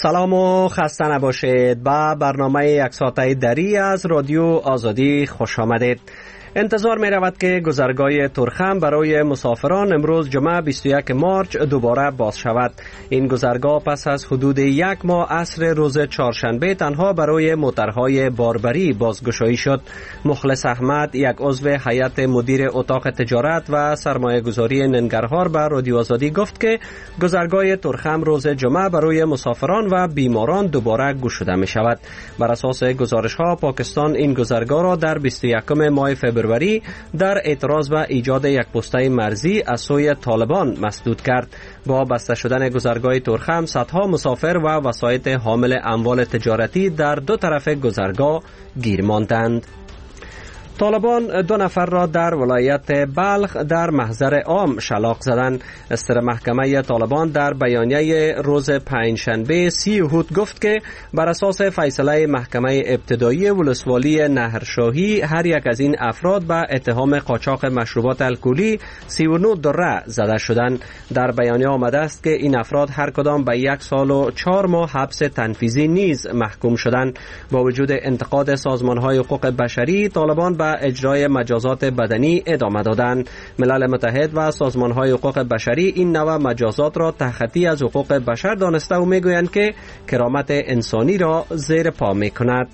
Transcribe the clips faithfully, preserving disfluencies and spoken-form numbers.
سلام و خسته نباشید. با برنامه یک ساعته دری از رادیو آزادی خوش آمدید. انتظار می رود که گذرگاه ترخم برای مسافران امروز جمعه بیست و یک مارچ دوباره باز شود. این گذرگاه پس از حدود یک ماه عصر روز چهارشنبه تنها برای موترهای باربری بازگشایی شد. مخلص احمد، یک عضو هیئت مدیر اتاق تجارت و سرمایه گذاری ننگرهار به رادیو آزادی گفت که گذرگاه ترخم روز جمعه برای مسافران و بیماران دوباره گشوده می شود. بر اساس گزارش ها پاکستان این گذرگاه را در بیست و یکم ماه فوریه در اعتراض به ایجاد یک پسته مرزی از سوی طالبان مسدود کرد. با بسته شدن گذرگاه ترخم صدها مسافر و وسایط حامل اموال تجارتی در دو طرف گذرگاه گیر ماندند. طالبان دو نفر را در ولایت بلخ در محضر عام شلاق زدند. استر محکمه طالبان در بیانیه روز پنجشنبه سی یهود گفت که بر اساس فیصله محکمه ابتدایی ولسوالی نهرشاهی هر یک از این افراد به اتهام قاچاق مشروبات الکلی سی و نه دره زده شدند. در بیانیه آمده است که این افراد هر کدام به یک سال و چهار ماه حبس تنفیذی نیز محکوم شدند. با وجود انتقاد سازمان‌های حقوق بشری، طالبان به اجرای مجازات بدنی ادامه دادند. ملل متحد و سازمان‌های حقوق بشری این نوع مجازات را تخطی از حقوق بشر دانسته و میگویند که کرامت انسانی را زیر پا می‌کند.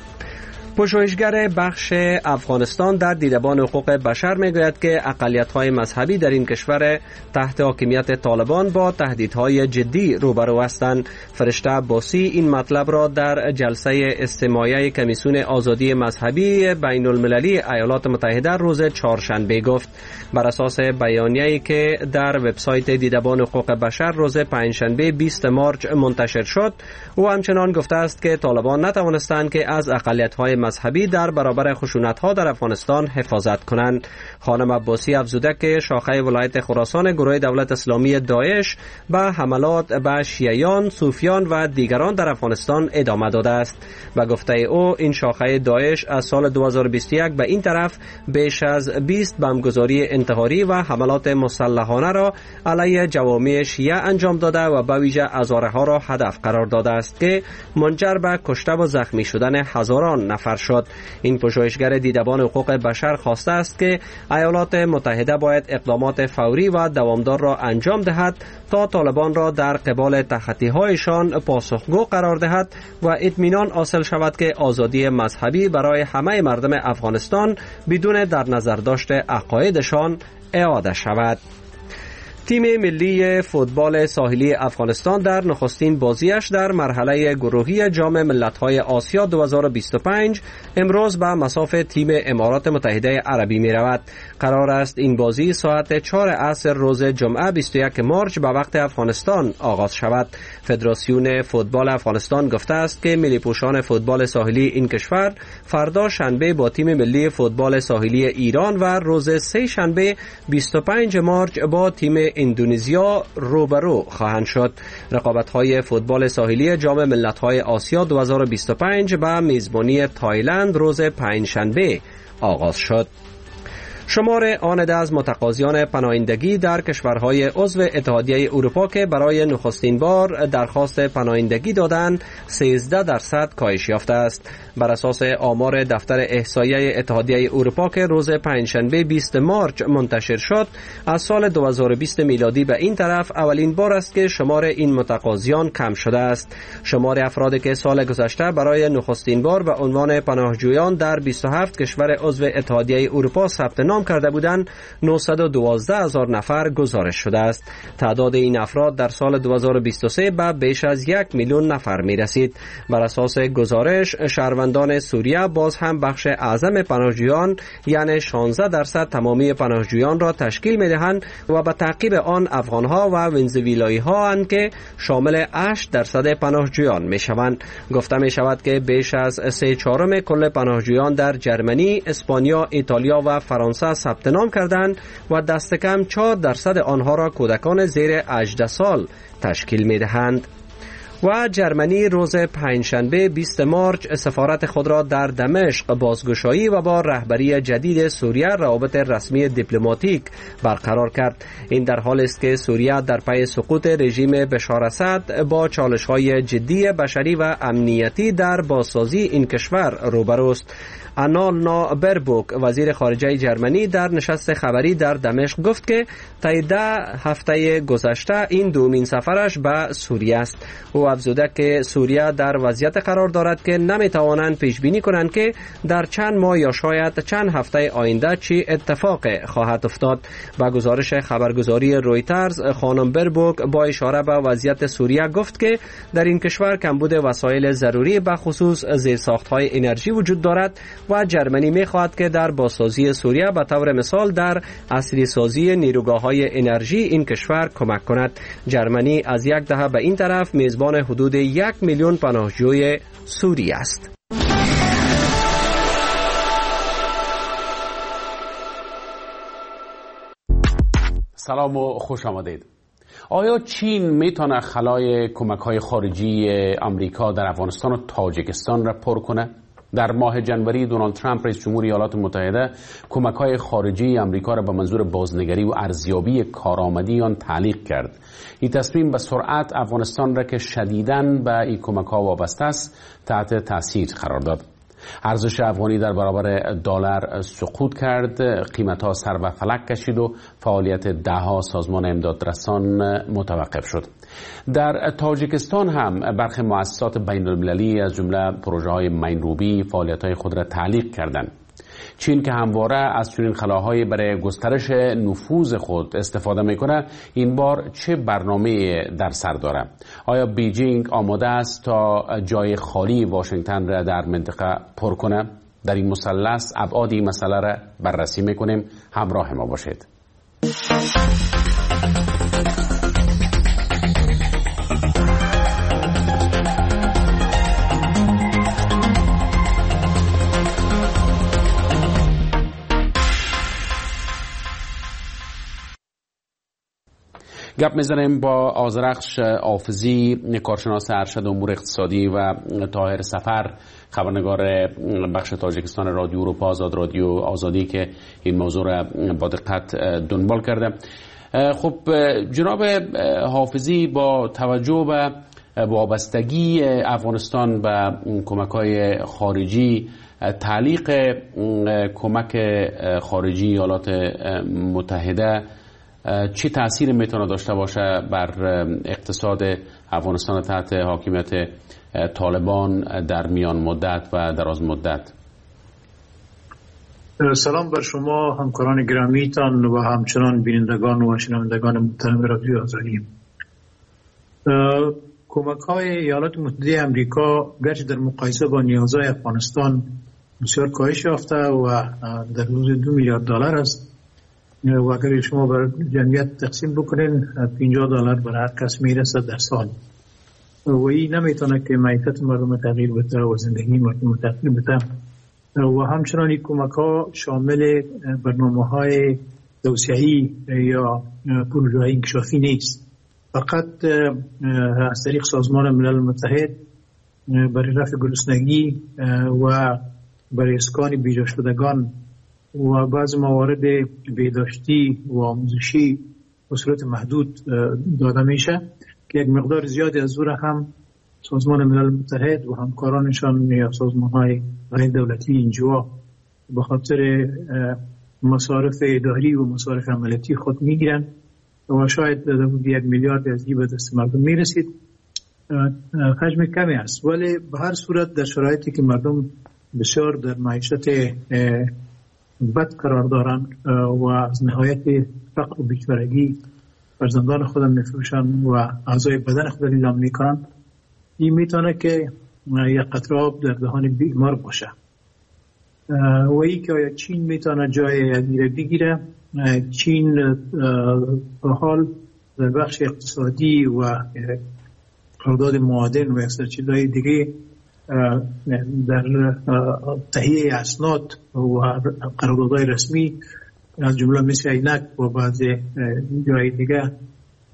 پژوهشگر بخش افغانستان در دیدبان حقوق بشر میگوید که اقلیت‌های مذهبی در این کشور تحت حاکمیت طالبان با تهدیدهای جدی روبرو هستند. فرشته عباسی این مطلب را در جلسه استماعیه کمیسیون آزادی مذهبی بین المللی ایالات متحده روز چهارشنبه گفت. بر اساس بیانیه‌ای که در وبسایت دیدبان حقوق بشر روز پنجشنبه بیست مارچ منتشر شد، او همچنان گفته است که طالبان نتوانستند که از اقلیت‌های مذهبی در برابر خشونت‌ها در افغانستان حفاظت کنند. خانم عباسی افزوده که شاخه ولایت خراسان گروه دولت اسلامی داعش به حملات به شیعیان، صوفیان و دیگران در افغانستان ادامه داده است. به گفته او این شاخه داعش از سال دو هزار و بیست و یک به این طرف بیش از بیست بمبگذاری انتحاری و حملات مسلحانه را علیه جوامع شیعه انجام داده و به ویژه هزاره‌ها را هدف قرار داده است که منجر به کشته و زخمی شدن هزاران نفر شد. این پژوهشگر دیدبان حقوق بشر خواسته است که ایالات متحده باید اقدامات فوری و دوامدار را انجام دهد تا طالبان را در قبال تخطی‌هایشان پاسخگو قرار دهد و اطمینان حاصل شود که آزادی مذهبی برای همه مردم افغانستان بدون در نظر داشت عقایدشان اعاده شود. تیم ملی فوتبال ساحلی افغانستان در نخستین بازیش در مرحله گروهی جام ملت‌های آسیا دو هزار و بیست و پنج امروز به مصاف تیم امارات متحده عربی می رود. قرار است این بازی ساعت چهار عصر روز جمعه بیست و یک مارچ به وقت افغانستان آغاز شود. فدراسیون فوتبال افغانستان گفته است که ملی پوشان فوتبال ساحلی این کشور فردا شنبه با تیم ملی فوتبال ساحلی ایران و روز سه شنبه بیست و پنج مارچ با تیم اندونزیا روبرو خواهند شد. رقابت‌های فوتبال ساحلی جام ملت‌های آسیا دو هزار و بیست و پنج به میزبانی تایلند روز پنجشنبه آغاز شد. شمار آنده از متقاضیان پناهندگی در کشورهای عضو اتحادیه اروپا که برای نخستین بار درخواست پناهندگی دادند سیزده درصد کاهش یافته است. بر اساس آمار دفتر احصایه اتحادیه اروپا که روز پنجشنبه بیست مارچ منتشر شد، از سال دو هزار و بیست میلادی به این طرف اولین بار است که شمار این متقاضیان کم شده است. شمار افرادی که سال گذشته برای نخستین بار به عنوان پناهجویان در بیست و هفت کشور عضو اتحادیه اروپا ثبت نام کرده بودند نهصد و دوازده هزار نفر گزارش شده است. تعداد این افراد در سال دو هزار و بیست و سه به بیش از یک میلیون نفر می رسید. بر اساس گزارش شهروندان سوریه باز هم بخش اعظم پناهجویان یعنی شانزده درصد تمامی پناهجویان را تشکیل می دهند و به تعقیب آن افغانها و ونزوئلایی ها اند که شامل هشت درصد پناهجویان می شوند. گفته می شود که بیش از سه چهارم کل پناهجویان در جرمنی، اسپانیا، ایتالیا و فرانسه ثبت نام کردند و دست کم چهار درصد آنها را کودکان زیر هجده سال تشکیل می دهند. و جرمنی روز پنجشنبه بیست مارس سفارت خود را در دمشق بازگشایی و با رهبری جدید سوریه روابط رسمی دیپلماتیک برقرار کرد. این در حالی است که سوریه در پی سقوط رژیم بشار اسد با چالش‌های جدی بشری و امنیتی در بازسازی این کشور روبروست. آنانا بربوک وزیر خارجه جرمنی در نشست خبری در دمشق گفت که طی ده هفته گذشته این دومین سفرش به سوریه است. او افزوده که سوریه در وضعیت قرار دارد که نمیتوانند پیش بینی کنند که در چند ماه یا شاید چند هفته آینده چی اتفاق خواهد افتاد. با گزارش خبرگزاری رویترز خانم بربوک با اشاره به وضعیت سوریه گفت که در این کشور کمبود وسایل ضروری به خصوص زیرساخت‌های انرژی وجود دارد و جرمنی می‌خواهد که در بازسازی سوریه به طور مثال در عصری سازی نیروگاه‌های انرژی این کشور کمک کند. جرمنی از یک دهه به این طرف میزبان حدود یک میلیون پناهجوی سوری است. سلام و خوش آمدید. آیا چین میتونه خلای کمک‌های خارجی آمریکا در افغانستان و تاجیکستان را پر کنه؟ در ماه جنوری دونالد ترامپ رئیس جمهور ایالات متحده کمک‌های خارجی آمریکا را به منظور بازنگری و ارزیابی کارآمدی آن تعلیق کرد. این تصمیم به سرعت افغانستان را که شدیداً به این کمک‌ها وابسته است تحت تاثیر قرار داد. ارزش افغانی در برابر دلار سقوط کرد، قیمت‌ها سر به فلک کشید و فعالیت ده‌ها سازمان امدادرسان متوقف شد. در تاجیکستان هم برخی مؤسسات بین‌المللی از جمله پروژه‌های مین‌روبی فعالیت‌های خود را تعلیق کردند. چین که همواره از چنین خلاهایی برای گسترش نفوذ خود استفاده میکنه، این بار چه برنامه در سر داره؟ آیا بیجینگ آماده است تا جای خالی واشنگتن را در منطقه پر کنه؟ در این مثلث ابعاد این مسئله را بررسی میکنیم. همراه ما باشید. گپ میزنیم با آذرخش حافظی، کارشناس ارشد امور اقتصادی، و طاهر سفر، خبرنگار بخش تاجیکستان رادیو اروپا آزاد، رادیو آزادی، که این موضوع را با دقت دنبال کرده. خب جناب حافظی، با توجه به وابستگی افغانستان به کمک‌های خارجی، تعلیق کمک خارجی ایالات متحده چه تأثیری میتونه داشته باشه بر اقتصاد افغانستان تحت حاکمیت طالبان در میان مدت و دراز مدت؟ سلام بر شما همکاران گرامیتان و همچنان بینندگان و شنوندگان محترم رادیو آزادی. کمک‌های ایالات متحده آمریکا گرچه در مقایسه با نیازهای افغانستان بسیار کاهش یافته و در حدود دو میلیارد دلار است، و اگر شما بر جمعیت تقسیم بکنین پنجاه دلار بر هر کس میرسه در سال، و این نمیتونه که معیشت مردم تغییر بده و زندگی مردم تغییر بده. و همچنان این کمک ها شامل برنامه های توسعه‌ای یا پروژه های انکشافی نیست، فقط از طریق سازمان ملل متحد برای رفع گرسنگی و برای اسکان بیجا شدگان و بعض موارد بهداشتی و آموزشی به صورت محدود داده میشه که یک مقدار زیادی از او هم سازمان ملل متحد و همکارانشان یا سازمان‌های غیر دولتی اینجا به خاطر مصارف اداری و مصارف عملیاتی خود میگیرن و شاید یک میلیارد از این به دست مردم میرسید. حجم کمی است، ولی به هر صورت در شرایطی که مردم بسیار در معیشت بد قرار دارن و از نهایت فقر و بیچارگی فرزندان خودم میفروشن و اعضای بدن خودم اعلام میکنن، این میتونه که یک قطره آب در دهان بیمار باشه. و ای که آیا چین میتونه جای یگیره بگیره؟ چین به حال در بخش اقتصادی و قرارداد معادن و اکثر چیزهای دیگه در تهیه اسناد و قراردادهای رسمی از جمله مثل عینک و بعض جای دیگه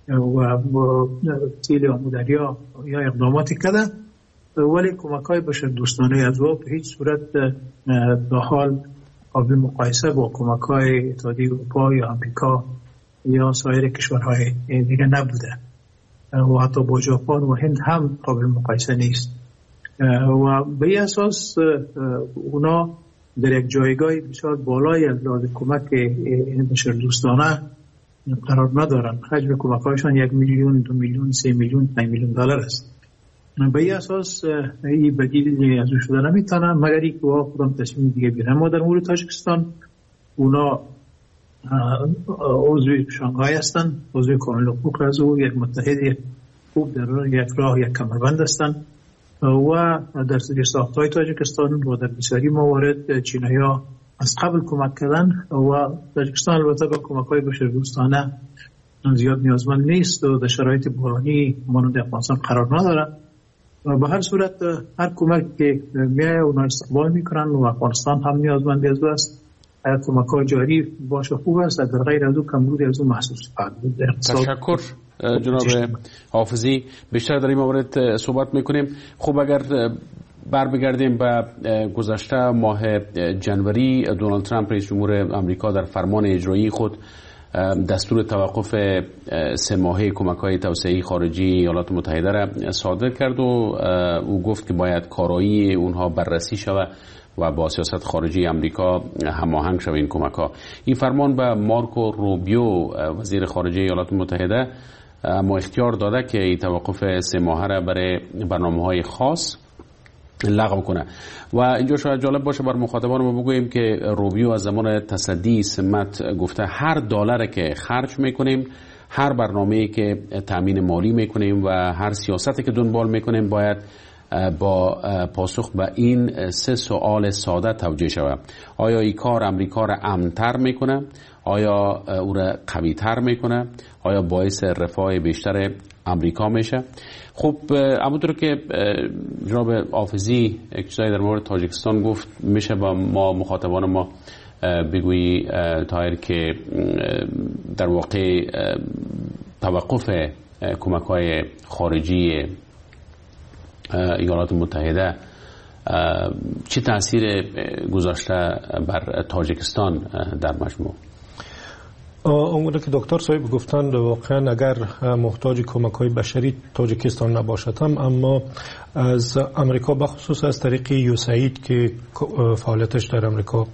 و تیل آمودریا یا اقداماتی کرده، ولی کمک های بشر دوستانه از او به هیچ صورت در حال قابل مقایسه با کمک های اتحادیه اروپا یا امریکا یا سایر کشورهای دیگه نبوده و حتی با ژاپن و هند هم قابل مقایسه نیست و به این اساس اونا در یک جایگاه بسیار بالای از لحاظ کمک بشر دوستانه قرار ندارن. حجم کمک هایشان یک میلیون، دو میلیون، سه میلیون، پنج میلیون دلار است. به این اساس این بدیل از او شده نمیتونه مگر اینکه خودم تصمیم دیگه بگیرن. ما در مورد تاجیکستان اونا عضو شانگهای هستن، عضو کامل حقوق از او، یک متحد خوب در یک راه یک کمربند هستن و در ساختهای تاجیکستان و در بسیاری موارد چینایی ها از قبل کمک کردن و تاجیکستان البته با کمک های بشردوستانه زیاد نیازمند نیست و در شرایط بحرانی مانند افغانستان قرار نداره و به هر صورت هر کمک که میایه اونا استقبال میکنن و افغانستان هم نیازمند از او است. اگر کمک های جاری باشه خوب است، در غیر از او کمبودی از او محسوس خواهد بود. تشکر جناب حافظی، بیشتر در این مورد صحبت میکنیم. خب اگر بر بگردیم به گذشته ماه جنوری، دونالد ترامپ رئیس جمهور آمریکا در فرمان اجرایی خود دستور توقف سه ماهه کمک‌های توسعه‌ای خارجی ایالات متحده را صادر کرد و او گفت که باید کارایی اونها بررسی شود و با سیاست خارجی آمریکا هماهنگ شود این کمک‌ها. این فرمان به مارکو روبیو وزیر خارجه ایالات متحده اما اختیار داده که این توقف سه ماهه را برای برنامه‌های خاص لغو کنه و اینجا شاید جالب باشه بر مخاطبان ما بگوییم که روبیو از زمان تصدی سمت گفته هر دلاری که خرج میکنیم، هر برنامه‌ای که تامین مالی میکنیم و هر سیاستی که دنبال میکنیم باید با پاسخ به این سه سوال ساده توجیه شود. آیا این کار امریکا را امن‌تر میکنه؟ آیا او را قوی‌تر میکنه؟ آیا باعث رفاه بیشتر امریکا میشه؟ خب همونطور که جناب حافظی یک چیزایی در مورد تاجیکستان گفت، میشه با ما مخاطبان ما بگویی تایر که در واقع توقف کمک‌های خارجی ایالات متحده چه تاثیر گذاشته بر تاجیکستان در مجموع؟ اونگونه که دکتر صاحب گفتند واقعا اگر محتاج کمک‌های بشری تاجیکستان نباشد هم، اما از امریکا بخصوص از طریق یوساید که فعالیتش در امریکا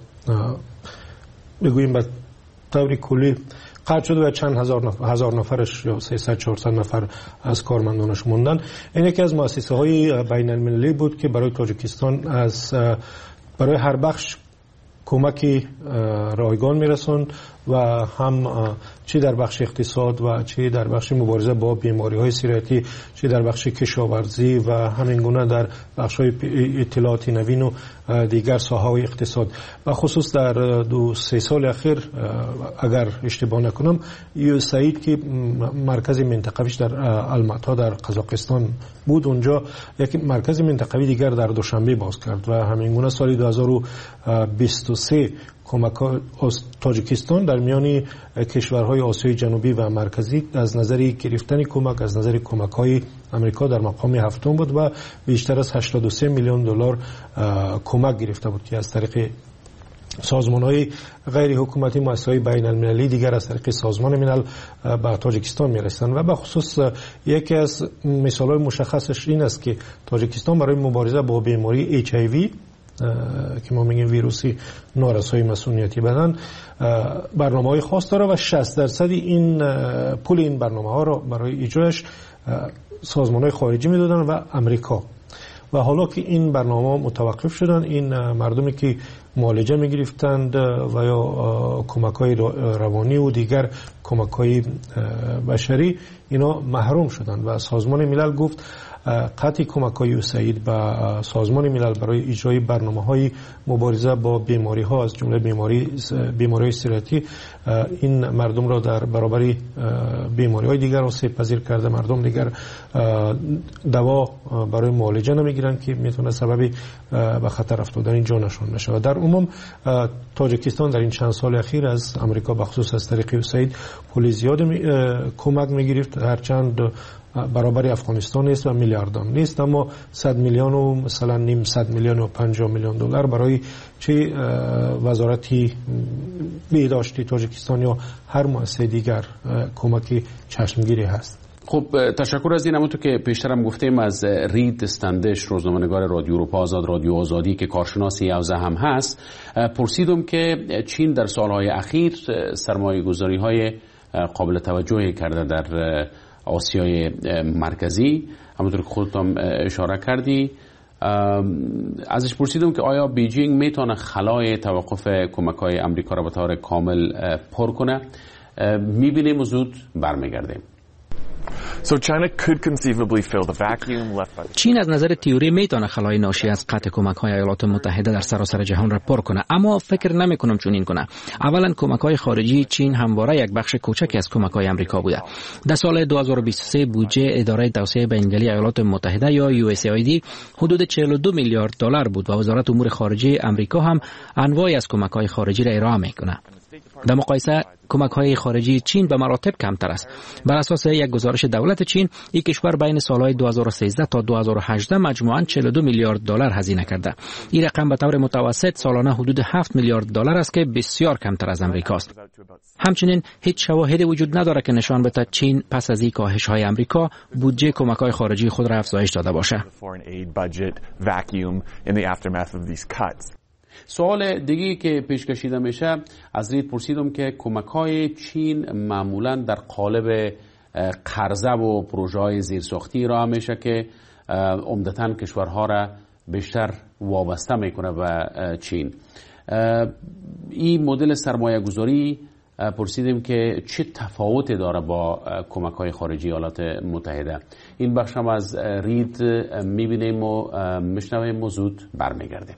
بگوییم به طور کلی قطع شده و چند هزار نفر هزار نفرش یا سیصد چهارصد نفر از کارمندانش موندن. این یکی از مؤسسه های بین المللی بود که برای تاجیکستان از برای هر بخش کمکی رایگان میرسوند و هم چی در بخش اقتصاد و چی در بخش مبارزه با بیماری های سیرتی، چی در بخش کشاورزی و همین گونه در بخش های اطلاعات نوین و دیگر ساحه‌های اقتصاد. و خصوص در دو سه سال اخیر اگر اشتباه نکنم یوساید که مرکز منطقویش در الماتا در قزاقستان بود، اونجا یک مرکز منطقوی دیگر در دوشنبه باز کرد و همین گونه سال دو هزار و بیست و سه کمک تاجیکستان در میان کشورهای آسیای جنوبی و مرکزی از نظر گرفتن کمک از نظر کمک‌های امریکا در مقام هفتم بود و بیشتر از هشتاد و سه میلیون دلار کمک گرفته بود که از طریق سازمان‌های غیر حکومتی مؤسسه‌های بین المللی دیگر از طریق سازمان ملل به تاجیکستان می‌رسند. و به خصوص یکی از مثال‌های مشخصش این است که تاجیکستان برای مبارزه با بیماری اچ آی وی که ما میگیم ویروسی نارسایی مسئولیتی بدن برنامه‌های خاص داره و شصت درصد این پول این برنامه‌ها را برای اجراش سازمان‌های خارجی میدادن و امریکا. و حالا که این برنامه متوقف شدن، این مردمی که معالجه میگرفتند و یا کمک‌های روانی و دیگر کمک‌های بشری اینا محروم شدند و سازمان ملل گفت قطع کمک‌های یوساید به سازمان ملل برای اجرای برنامه‌های مبارزه با بیماری‌ها از جمله بیماری بیماری‌های سیرتی این مردم را در برابر بیماری‌های دیگر آسیب پذیر کرده. مردم دیگر دوا برای معالجه نمیگیرن که میتونه سبب به خطر افتادن جانشون بشه. و در عموم تاجیکستان در این چند سال اخیر از امریکا به خصوص از طریق یوساید پول زیاد کمک میگرفت، هرچند برابر افغانستان نیست و میلیاردان نیست، اما صد میلیون و مثلا نیم صد میلیون و پنجاه میلیون دلار برای چه وزارتی بهداشتی تاجیکستان یا هر مؤسسه دیگر کمک چشمگیری هست. خب تشکر از این. همونطور که پیشترم گفتیم از رید استندش روزنامه‌نگار رادیو اروپا آزاد، رادیو آزادی که کارشناس یوزه هم هست، پرسیدم که چین در سالهای اخیر سرمایه‌گذاری‌های قابل توجهی کرده در آسیای مرکزی، همونطور که خودتون اشاره کردی. ازش پرسیدم که آیا بیجینگ میتونه خلای توقف کمک‌های امریکا را به طور کامل پر کنه؟ میبینیم و زود برمیگردیم. چین از نظر تئوری میتونه خلای ناشی از قطع کمک‌های ایالات متحده در سراسر جهان را پر کنه، اما فکر نمی‌کنم چنین کنه. اولا کمک‌های خارجی چین همواره یک بخش کوچکی از کمک‌های آمریکا بوده. در سال دو هزار و بیست و سه بودجه اداره توسعه بین‌المللی ایالات متحده یا یو اس ای دی حدود چهل و دو میلیارد دلار بود و وزارت امور خارجه آمریکا هم انواعی از کمک‌های خارجی را ارائه می‌کنه. در مقایسه کمک‌های خارجی چین به مراتب کمتر است. بر اساس یک گزارش دولت چین، این کشور بین سالهای دو هزار و سیزده تا دو هزار و هجده مجموعاً چهل و دو میلیارد دلار هزینه کرده. این رقم به طور متوسط سالانه حدود هفت میلیارد دلار است که بسیار کمتر از امریکا است. همچنین هیچ شواهدی وجود ندارد که نشان بده چین پس از این کاهش‌های امریکا بودجه کمک‌های خارجی خود را افزایش داده باشه. سوال دیگه که پیش کشیده میشه، از رید پرسیدم که کمک‌های چین معمولاً در قالب قرضه و پروژه‌های زیرساختی را میشه که عمدتاً کشورها را بیشتر وابسته میکنه به چین. این مدل سرمایه گذاری پرسیدیم که چه تفاوتی داره با کمک‌های خارجی ایالات متحده. این بخش هم از رید میبینیم و میشنویم و زود برمیگردیم.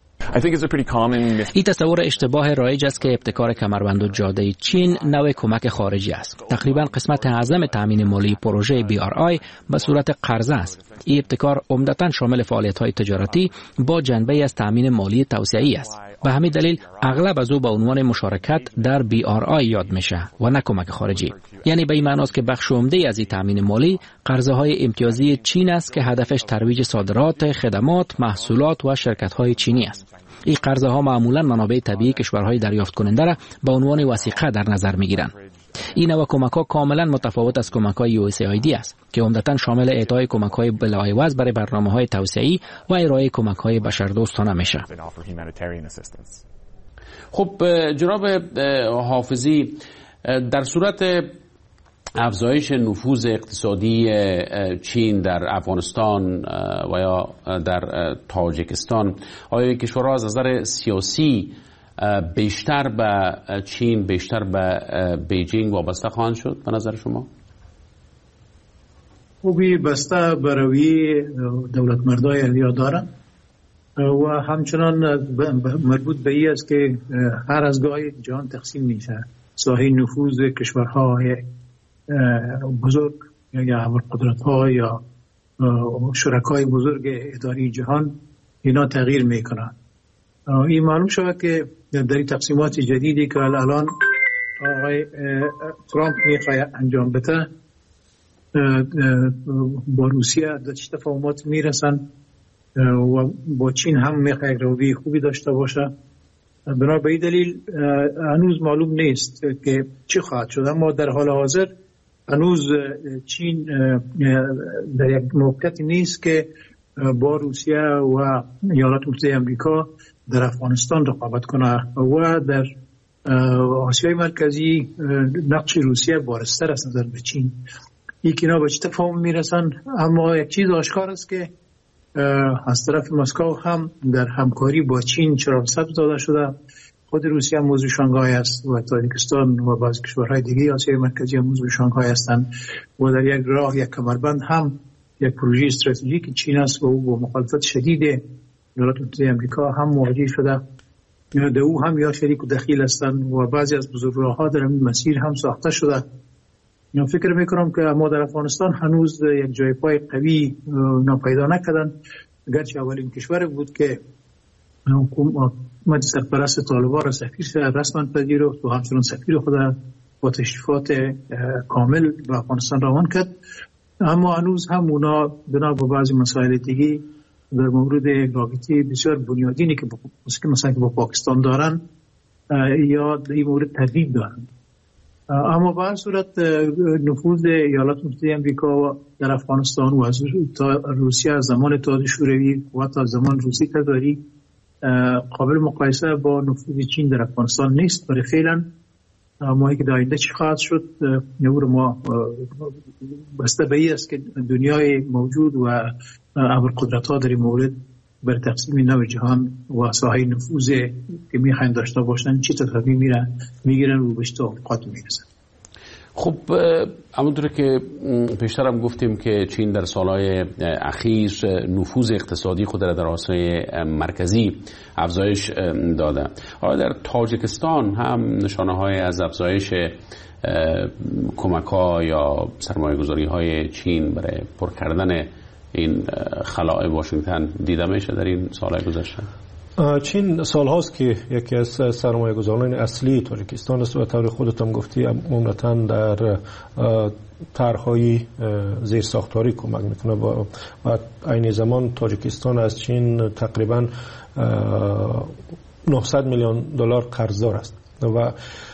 این تصور اشتباه رایج است که ابتکار کمربند و جاده چین نوع کمک خارجی است. تقریبا قسمت اعظم تامین مالی پروژه بی آر آی به صورت قرضه است. این ابتکار عمدتاً شامل فعالیت‌های تجارتی با جنبه از تامین مالی توسعه‌ای است. به همین دلیل اغلب از او به عنوان مشارکت در بی آر آی یاد میشه و نه کمک خارجی. یعنی به این معنی است که بخش عمده از این تامین مالی قرضه‌های امتیازی چین است که هدفش ترویج صادرات، خدمات، محصولات و شرکت‌های چینی است. این قرضه ها معمولا منابع طبیعی کشورهای دریافت کننده را به عنوان وثیقه در نظر میگیرند. این نوع کمک ها کاملا متفاوت از کمک های یو اس ای دی است که عمدتاً شامل اعطای کمک های بلاعوض برای برنامه های توسعه‌ای و ارائه کمک های بشردوستانه میشه. خب جناب حافظی، در صورت افزایش نفوذ اقتصادی چین در افغانستان و یا در تاجیکستان، آیا کشورها از نظر سیاسی بیشتر به چین، بیشتر به بیجینگ وابسته خواهند شد به نظر شما؟ خوبی بسته برای دولت مردای الیا دارن و همچنان مربوط به این است که هر از گاهی جهان تقسیم میشه. ساحه نفوذ کشورهای بزرگ یا ابرقدرت ها یا شرکای بزرگ اداری جهان اینا تغییر میکنن. این معلوم شود که در این تقسیمات جدیدی که الان آقای ترامپ میخواد انجام بده با روسیه در چه تفاهمات میرسن و با چین هم میخواد روی خوبی داشته باشه. بنا به این دلیل هنوز معلوم نیست که چی خواهد شد، اما در حال حاضر هنوز چین در یک موقعیتی نیست که با روسیه و ایالات متحده آمریکا در افغانستان رقابت کنه و در آسیای مرکزی نقش روسیه بارزتر از نظر به چین. یکی اینا به چه تفاهم میرسن، اما یک چیز آشکار است که از طرف مسکو هم در همکاری با چین چراغ سبز داده شده. خود روسیه هم موضوع شانگهای است و تاجیکستان و بعضی کشورهای دیگه آسیای مرکزی هم موضوع شانگهای هستند و در یک راه یک کمربند هم یک پروژه استراتژیک چین است و او با مخالفت شدید ایالات متحده آمریکا هم مواجه شده. در او هم یا شریک و دخیل هستند و بعضی از بزرگراه‌ها در این مسیر هم ساخته شده. من فکر میکنم که ما در افغانستان هنوز یک جای پای قوی ناپیدا نکردن، اگرچه اولین کشور بود که حکومت سرپرست طالبان را سفیر رسما پذیرفت و همچنان سفیر خود با تشریفات کامل به افغانستان روان کرد، اما هنوز هم اونا بنا به بعضی مسائل دیگه در مورد رابطه بسیار بنیادینی که مثلا با پاکستان دارن یا در این مورد تردید دارن. اما به هر صورت نفوذ ایالات متحده آمریکا در افغانستان و از روسیه از زمان اتحاد شوروی و تا زمان روسی تزاری قابل مقایسه با نفوذ چین در افغانستان نیست. برای فعلا ما که در آینده چی خواهد شد نور ما بسته به این است که دنیای موجود و ابرقدرت ها در این مورد بر تقسیم نو جهان و ساحه نفوذ که میخواین داشته باشن چی تصمیم میرن میگیرن و به توافقات میرسن. خب همونطور که پیشترم گفتیم که چین در سالهای اخیر نفوذ اقتصادی خود را در آسیای مرکزی افزایش داده. حالا در تاجیکستان هم نشانه های از افزایش کمک ها یا سرمایه گذاری های چین برای پر کردن این خلاء واشنگتن دیده میشه در این سالهای گذشته؟ چین سال هاست که یکی از سرمایه گذاران اصلی تاجیکستان است و طور خودت هم گفتی عمدتاً در طرح‌های زیرساختاری کمک میکنه و عین زمان تاجیکستان از چین تقریباً نهصد میلیون دلار قرضدار است و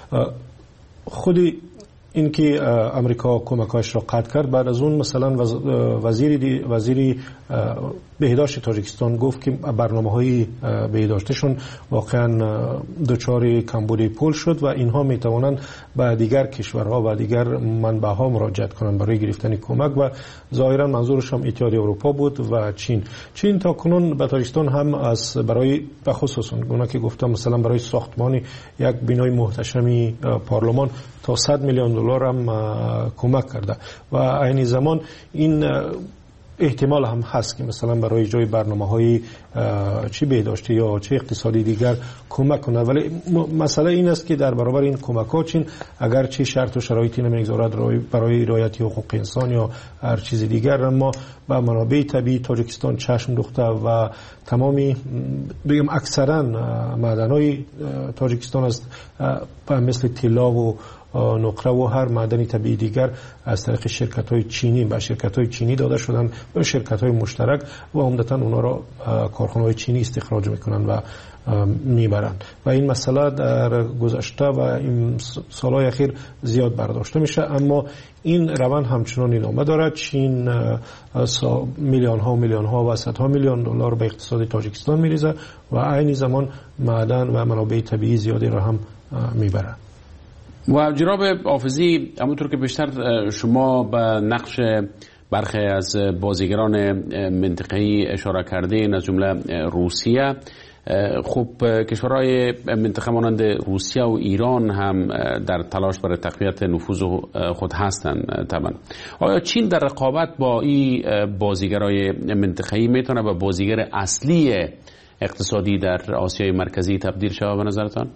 خودی اینکه امریکا کمکاش را قطع کرد بعد از اون مثلا وزیر وزیری بهداشت تاجیکستان گفت که برنامه‌های بهداشتشون واقعا دچار کمبودی پول شد و اینها میتوانند به دیگر کشورها و دیگر منبع‌ها مراجعت کنند برای گرفتن کمک و ظاهرا منظورش هم اتحادیه اروپا بود و چین. چین تا کنون به تاجیکستان هم از برای به خصوص اون که گفتم مثلا برای ساختمان یک بنای محتشمی پارلمان تا صد میلیون دلار هم کمک کرده و عین زمان این احتمال هم هست که مثلا برای ایجاد برنامه‌های چی بهداشتی یا چه اقتصادی دیگر کمک کنه، ولی مسئله این است که در برابر این کمک‌ها چین اگر چه شرط و شرایطی نمیگذارد برای رعایت حقوق انسان یا هر چیز دیگر، اما با منابع طبیعی تاجیکستان چشم دوخته و تمامی بگم اکثرا معدن‌های تاجیکستان است مثل طلا و نقره و هر معدنی طبیعی دیگر از طریق شرکت‌های چینی به شرکت‌های چینی داده شدن به شرکت‌های مشترک و عمدتاً اونا را کارخانه‌های چینی استخراج می‌کنند و میبرند و این مسئله در گذشته و این سالهای اخیر زیاد برداشته میشه، اما این روند همچنان ادامه دارد. چین میلیون ها و میلیون ها و صدها میلیون دلار به اقتصاد تاجیکستان میریزه و عین زمان معدن و منابع طبیعی زیادی را هم میبرد. و جناب حافظی، همونطور که بیشتر شما به نقش برخی از بازیگران منطقه‌ای اشاره کردین از جمله روسیه، خب کشورهای منطقه مانند روسیه و ایران هم در تلاش برای تقویت نفوذ خود هستند طبعا. آیا چین در رقابت با این بازیگرای منطقه‌ای میتونه به بازیگر اصلی اقتصادی در آسیای مرکزی تبدیل شود به نظرتان؟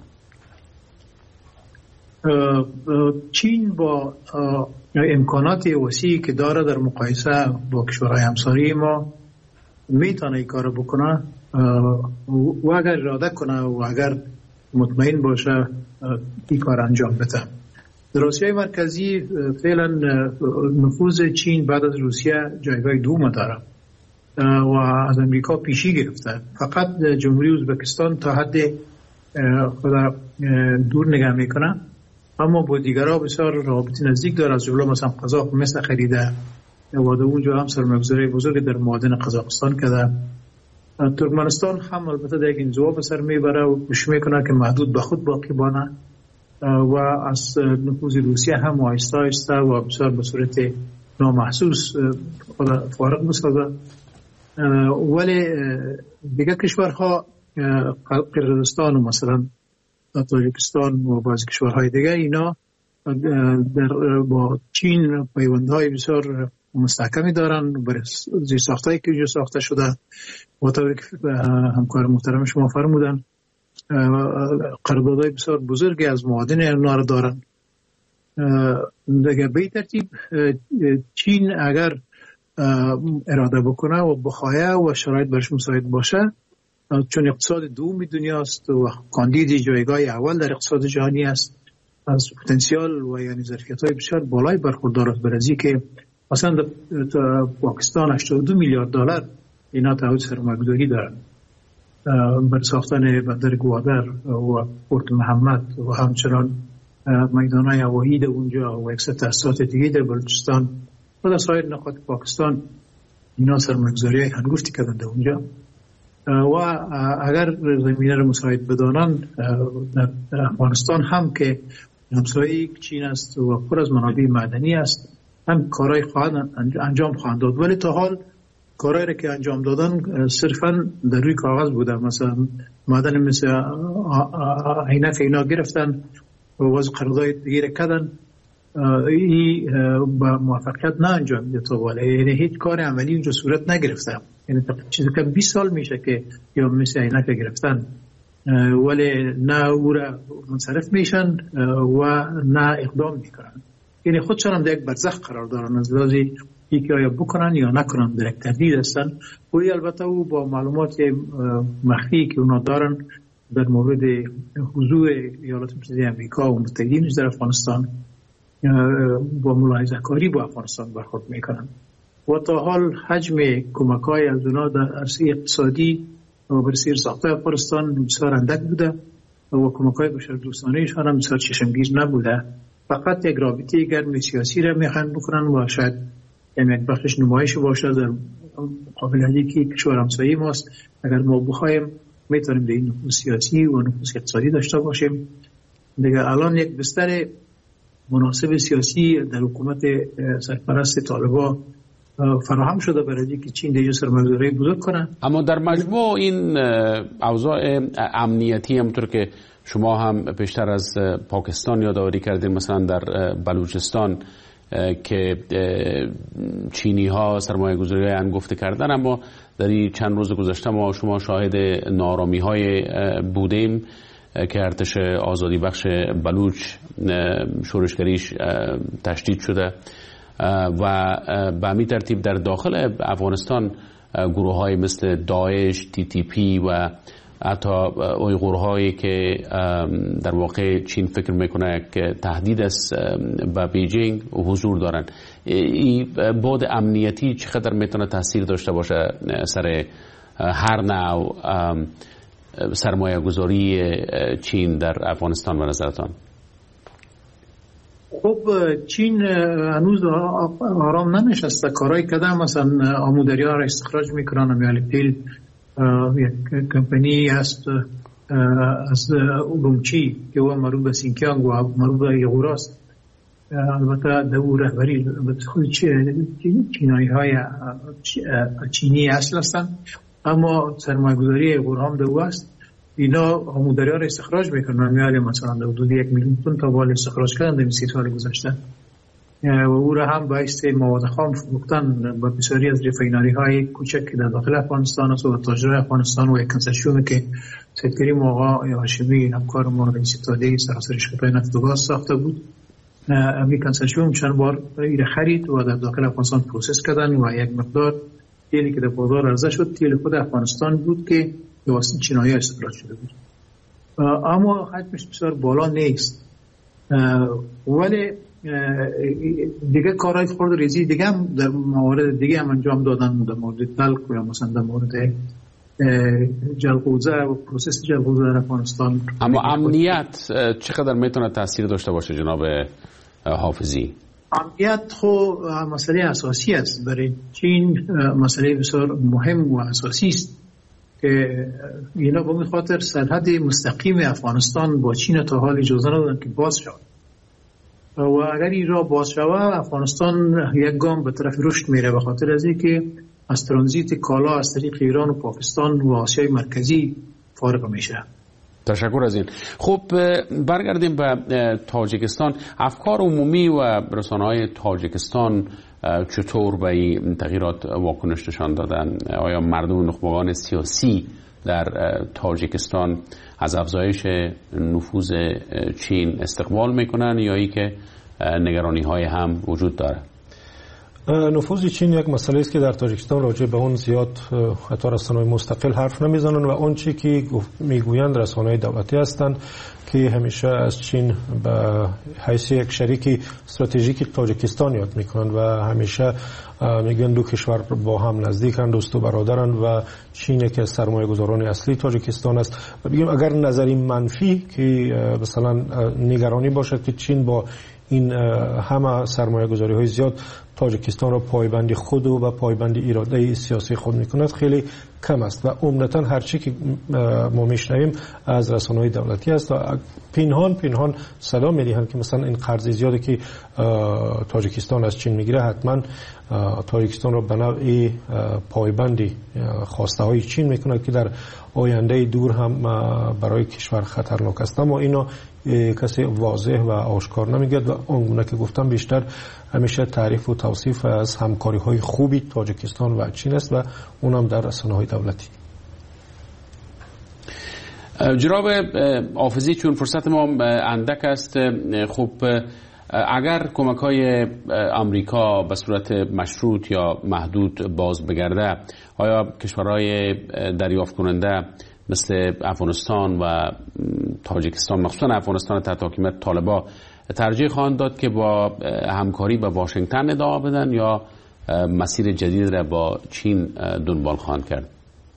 چین با امکانات وسیعی که داره در مقایسه با کشورهای همسایه ما میتونه این کار بکنه و اگر اراده کنه و اگر مطمئن باشه این کار انجام بده. در آسیای مرکزی فعلا نفوذ چین بعد از روسیه جایگاه دوم داره و از امریکا پیشی گرفته. فقط جمهوری ازبکستان تا حد خود دور نگاه میکنه، اما با دیگرها بسیار رابطه نزدیک داره. از جمله مثلا قزاق مثل خریده و در اونجا هم سرمایه‌گذاری بزرگ در معادن قزاقستان کرده. ترکمنستان هم البته در یک انزوا به سر میبره و کوشش میکنه که محدود به خود باقی بانه و از نفوذ روسیه هم آهسته آهسته و بسیار به صورت نامحسوس خود فارغ میسازه. ولی دیگه کشورها قرقیزستان و مثلا تاجیکستان و بعضی کشورهای دیگه اینا در با چین پیوندهای بسیار مستحکمی دارن برای زیر ساختایی که اینجا ساخته شده و طوری که همکار محترم شما فرمودن قراردادهای بسیار بزرگی از معادن اینا رو دارن. دیگه به ترتیب چین اگر اراده بکنه و بخواه و شرایط برش مساعد باشه، چون اقتصاد دوم دنیاست و کاندید جایگاه اول در اقتصاد جهانی است، از پتانسیل و یعنی ظرفیت‌های بسیار بالای برخوردار است. برای که مثلا در پاکستان هشتاد و دو میلیارد دلار اینا تعهد سرمایه‌گذاری دارن برای ساختن بندر گوادر و پورت محمد و همچنان میدان‌های هوایی در اونجا و یک سری تأسیسات دیگه در بلوچستان و در سایر نقاط پاکستان اینا سرمایه‌گذاری هنگفتی کردن در اونجا و اگر زمینه رو مساعد بدانن در افغانستان هم که همسایه چین است و پر از منابع معدنی است، هم کارهای خواهد انجام خواهند داد. ولی تا حال کارهایی را که انجام دادن صرفا در روی کاغذ بوده. مثلا معدن مثل عینک اینا گرفتن و وضع قرارداد دیگه را کردن، این با موفقیت نه انجام میده تا بالا، یعنی هیچ کار عملی اونجا صورت نگرفته. یعنی چیزی که بیست سال میشه که یا مثل عینک گرفتن ولی نه او را منصرف میشن و نه اقدام میکنن، یعنی خودشان هم در یک برزخ قرار دارن از لحاظی یکی آیا بکنن یا نکنن، در یک تردید هستن. و البته او با معلومات مخفی که اونا دارن در مورد حضور ایالات متحده آمریکا و متحدینش در افغانستان با ملاحظه کاری با افغانستان برخورد میکنن و تا حال حجم کمک‌های از اونا در عرصه اقتصادی و برای ساخته افغانستان بسیار اندک بوده و کمک‌های بشردوستانه‌شان هم بسیار چشمگیر نبوده. فقط یک رابطه گرم سیاسی را میخوان بکنن و شاید یک بخشش نمایش باشه در مقابل اینکه کشور همسایه ماست. اگر ما بخوایم میتونیم در این نفوذ سیاسی و نفوذ اقتصادی داشته باشیم. دیگه الان یک بستر مناسب سیاسی در حکومت سرپرست طالبان فراهم شده برای اینکه چین دیگه سرمایه‌گذاری بزرگ کنه. اما در مجموع این اوضاع امنیتی همونطور که شما هم پیشتر از پاکستان یادآوری کردین، مثلا در بلوچستان که چینی ها سرمایه گذاری انگفته کردن، اما در این چند روز گذشته ما شما شاهد نارامی های بودیم که ارتش آزادی بخش بلوچ شورشگریش تشدید شده و به همین ترتیب در داخل افغانستان گروه های مثل داعش، تی تی پی و حتی اویغور هایی که در واقع چین فکر میکنه که تهدید است به بیجینگ حضور دارن. این بعد امنیتی چقدر میتونه تاثیر داشته باشه سر هر نوع سرمایه گذاری چین در افغانستان به نظرتان؟ خب چین هنوز آرام ننشسته، کارهای کده مثلا آمودریا را استخراج میکنن. امیال پیل یک کمپانی هست از اورومچی که او مربوط به سینکیانگ و مربوط به ایغور است. البته در او رهبری خود چینایی های چینی اصل هستند، اما سرمایه گذاری ایغور هم در او است. اینا آمودریا را استخراج میکنن. امیال مثلا در حدود یک میلیون تن تا بال استخراج کردن در سی سال گذشته و او را هم باعث مواد خام فروختن با بسیاری از رفاینری های کوچک که در داخل افغانستان است و تاجرای افغانستان و یک کنسرسیومی که سید کریم آقا هاشمی همکار ما رئیس اتحادیه سراسر شرکت‌های نفت و گاز ساخته بود. امی کنسرسیوم چند بار ایره خرید و در داخل افغانستان پروسس کردن و یک مقدار تیلی که در بازار عرضه شد تیل خود افغانستان بود که به واسطه چینایی استخراج شده بود، اما حجمش بسیار بالا نیست. ولی دیگه کارهای خرد ریزی دیگه هم در موارد دیگه هم انجام دادن، در مورد تلق یا مثلا در مورد جلغوزه و پروسس جلغوزه در افغانستان. اما امنیت چقدر میتونه تاثیر داشته باشه جناب حافظی؟ امنیت خب مسئله اساسی است برای چین، مسئله بسیار مهم و اساسی است که اینا به خاطر سرحد مستقیم افغانستان با چین تا حال اجازه ندادن که باز شود و اگر این را باز شود افغانستان یک گام به طرف رشد میره، به خاطر از اینکه از ترانزیت کالا از طریق ایران و پاکستان و آسیای مرکزی فارغ میشه. تشکر از این. خب برگردیم به تاجیکستان. افکار عمومی و رسانه‌های تاجیکستان چطور به این تغییرات واکنش نشان دادن؟ آیا مردم نخبگان سیاسی در تاجیکستان از افزایش نفوذ چین استقبال میکنن یا ای که نگرانی های هم وجود داره؟ نفوذ چین یک مسئله است که در تاجیکستان راجع به اون زیاد حتی رسانه‌های مستقل حرف نمیزنن و اون چی که میگویند رسانه‌های دولتی هستند که همیشه از چین به حیث یک شریک استراتژیک تاجیکستان یاد میکنند و همیشه میگن دو کشور با هم نزدیکند، دوست و برادرند و چین که سرمایه گذاران اصلی تاجیکستان است. و بگیم اگر نظری منفی که مثلا نگرانی باشد که چین با این همه سرمایه گذاری های زیاد تاجیکستان را پایبندی خود و پایبندی اراده سیاسی خود میکند خیلی کم است و عمدتاً هر چی که ما میشنویم از رسانه‌های دولتی است و پنهان پنهان صدا میدهند که مثلا این قرض زیادی که تاجیکستان از چین میگیره حتما تاجیکستان را به نوعی پایبندی خواسته های چین میکند که در آینده دور هم برای کشور خطرناک است. اما اینا کسی واضح و آشکار نمیگه و آنگونه که گفتم بیشتر همیشه تعریف و توصیف از همکاری های خوبی تاجیکستان و چین است و اونم در رسانه های دولتی. جناب حافظی، چون فرصت ما اندک است، خب اگر کمک های امریکا به صورت مشروط یا محدود باز بگرده، آیا کشورهای دریافت کننده مثل افغانستان و تاجیکستان، مخصوصا افغانستان تحت حکومت طالبان، ترجیح خواهند داد که با همکاری با واشنگتن ادامه بدن یا مسیر جدید را با چین دنبال خواهند کرد؟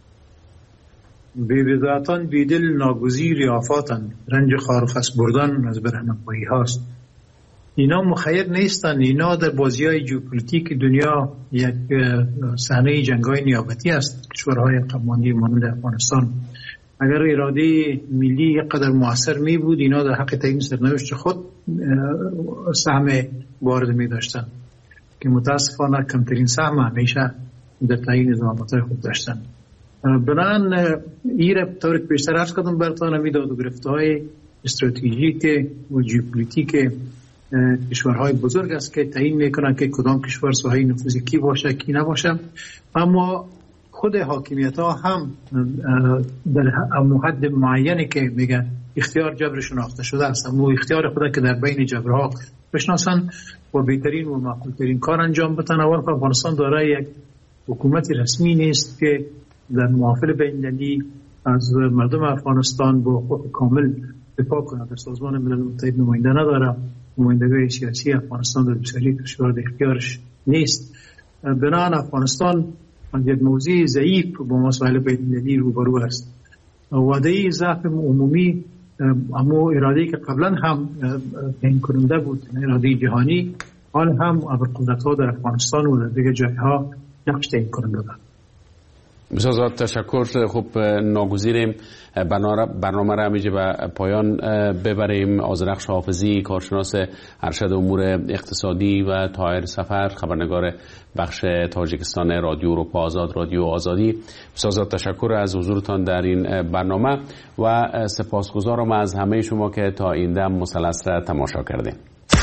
بی‌بضاعتاً بیدل ناگزیر آفاتند، رنج خارخس بردن از برهنمایی هاست. اینا مخیر نیستن، اینا در بازی های جیوپولیتیک دنیا یک صحنه جنگ‌های نیابتی است. کشورهای قمانی مانند افغانستان اگر اراده ملی قدر موثر می بود، اینا در حق تعیین سرنوشت خود سهم وارد می داشتن که متاسفانه کمترین سهم همیشه در تعیین زمانتهای خود داشتن. بنان ایره طور که بیشتر عرض کردم براتان همی داد و گرفته های استراتژیک و جیوپولیتیک کشورهای بزرگ است که تعیین میکنن که کدام کشور ساحه نفوذ کی باشه کی نباشه. اما خود حاکمیت ها هم در حد معینی که میگن اختیار جبر شناخته شده است، اما اختیار خود که در بین جبرها بشناسن و بهترین و معقولترین کار انجام بدن. اول که افغانستان دارای یک حکومت رسمی نیست که در محافل بین‌المللی از مردم افغانستان با حقوق کامل دفاع کنه. در سازمان ملل متحد نماینده نداره، نمایندگی سیاسی افغانستان در بسیاری کشورها در اختیارش نیست. بنابراین افغانستان یک موضوع ضعیف با مسائل بین‌المللی روبرو است. وعده ضعف عمومی اما اراده‌ای که قبلا هم تعیین کننده بود، اراده جهانی، حال هم ابرقدرت‌ها در افغانستان و در دیگر جای‌ها نقش تعیین کننده دارند. بسیار زیاد تشکر. خب ناگزیریم برنامه را همیشه به پایان ببریم. آذرخش حافظی، کارشناس ارشد امور اقتصادی، و طاهر سفر، خبرنگار بخش تاجیکستان رادیو اروپا آزاد، رادیو آزادی. بسیار زیاد تشکر از حضورتان در این برنامه و سپاسگزارم از همه شما که تا این دم مثلث را تماشا کردیم.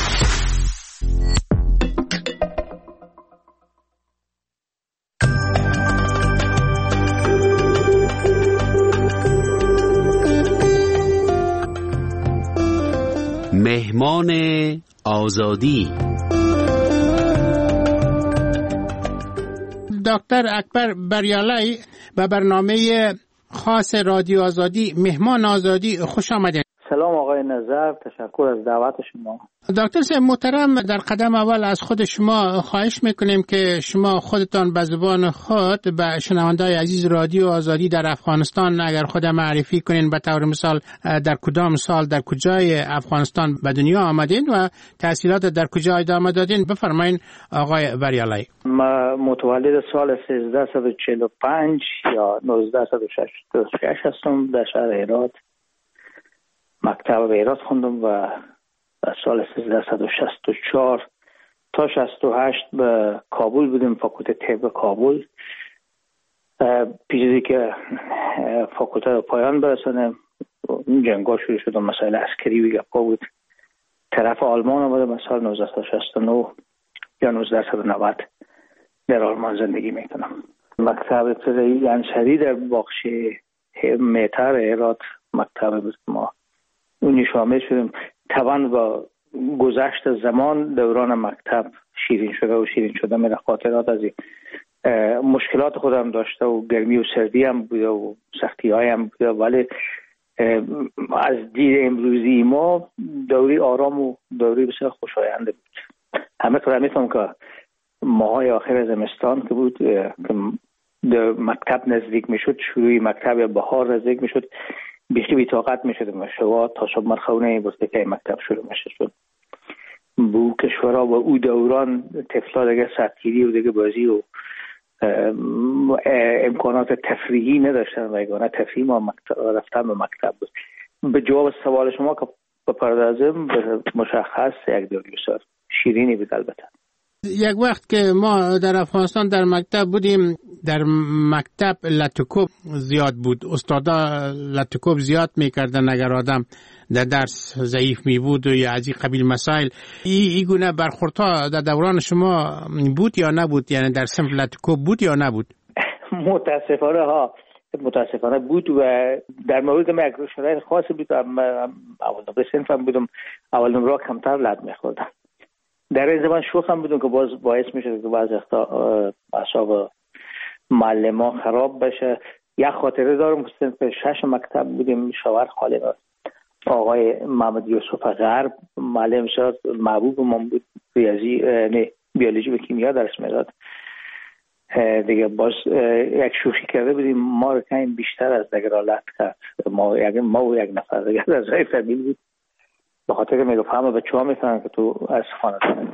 مهمان آزادی دکتر اکبر بریالای به برنامه خاص رادیو آزادی مهمان آزادی خوش آمدید. سلام آقای نظر، تشکر از دعوت شما. دکتر صاحب محترم، در قدم اول از خود شما خواهش میکنیم که شما خودتان به زبان خود به شنونده‌های عزیز رادیو آزادی در افغانستان اگر خود معرفی کنین، به طور مثال در کدام سال در کجای افغانستان به دنیا آمدین و تحصیلات در کجا ادامه دادین. بفرمایین آقای بریالای. ما متولد سال سیزده و چهل و پنج یا نوزده و شصت و شش هستم. در شهر هرات مکتب هرات خوندم و سال سیزده و شصت و چهار تا شصت و هشت به کابل بودیم، فاکولته طب کابل. پیشی که فاکولته رو پایان برسانم جنگا شروع شد و مسائل عسکری و گپا بود. طرف آلمان آمده من سال نوزده صد و شصت و نه یا نوزده صد و نود در آلمان زندگی میکنم. مکتب ابتدایی انصری در باغچه مهتر هرات مکتب بود. ما اونی شامل شدیم. طبعا با گذشت زمان دوران مکتب شیرین شده و شیرین شده من خاطرات از مشکلات خودم داشته و گرمی و سردی هم بوده و سختی های هم بوده، ولی از دید امروزی ما دوری آرام و دوری بسیار خوشاینده بود. همه طور میتونم که ماهای آخر زمستان که بود که مکتب نزدیک میشد، شروعی مکتب بهار نزدیک میشد، بیخی بی‌طاقت میشد و شوا تا صبح مرخونه بود که مکتب شروع میشد. بو کشورها و او دوران طفلا دیگه سطحیری و دیگه بازی و امکانات تفریحی نداشتن و یگانه تفریح ما مکتب رفتن به مکتب بود. به جواب سوال شما که بپردازم به مشخص یک دوری بسیار شیرینی بود. البته یک وقت که ما در افغانستان در مکتب بودیم، در مکتب لطکوب زیاد بود، استادا لطکوب زیاد میکردن اگر آدم در درس ضعیف می بود و یا از این قبیل مسائل. این ای گونه برخوردها در دوران شما بود یا نبود؟ یعنی در صنف لطکوب بود یا نبود؟ متاسفانه ها متاسفانه بود و در مورد من یک شرایط خاصی بود. اول نمره صنفم بودم، اول نمره کمتر لط میخوردم. در این زمان شوخ هم بودم که باز باعث میشه که بعض وقتا اعصاب معلما خراب بشه. یک خاطره دارم که صنف شش مکتب بودیم، شاور خالی داشت. آقای محمد یوسف غرب معلم شد، محبوب من بود، ریاضی نه بیولوژی و کیمیا درس میداد. دیگه باز یک شوخی کرده بودیم، ما رو کمی بیشتر از دیگه را لط کرد. ما یک ما و یک نفر دیگه از رای فامیل بود. به خاطر که میگفت همه بچه ها میفهمن که تو از خانواده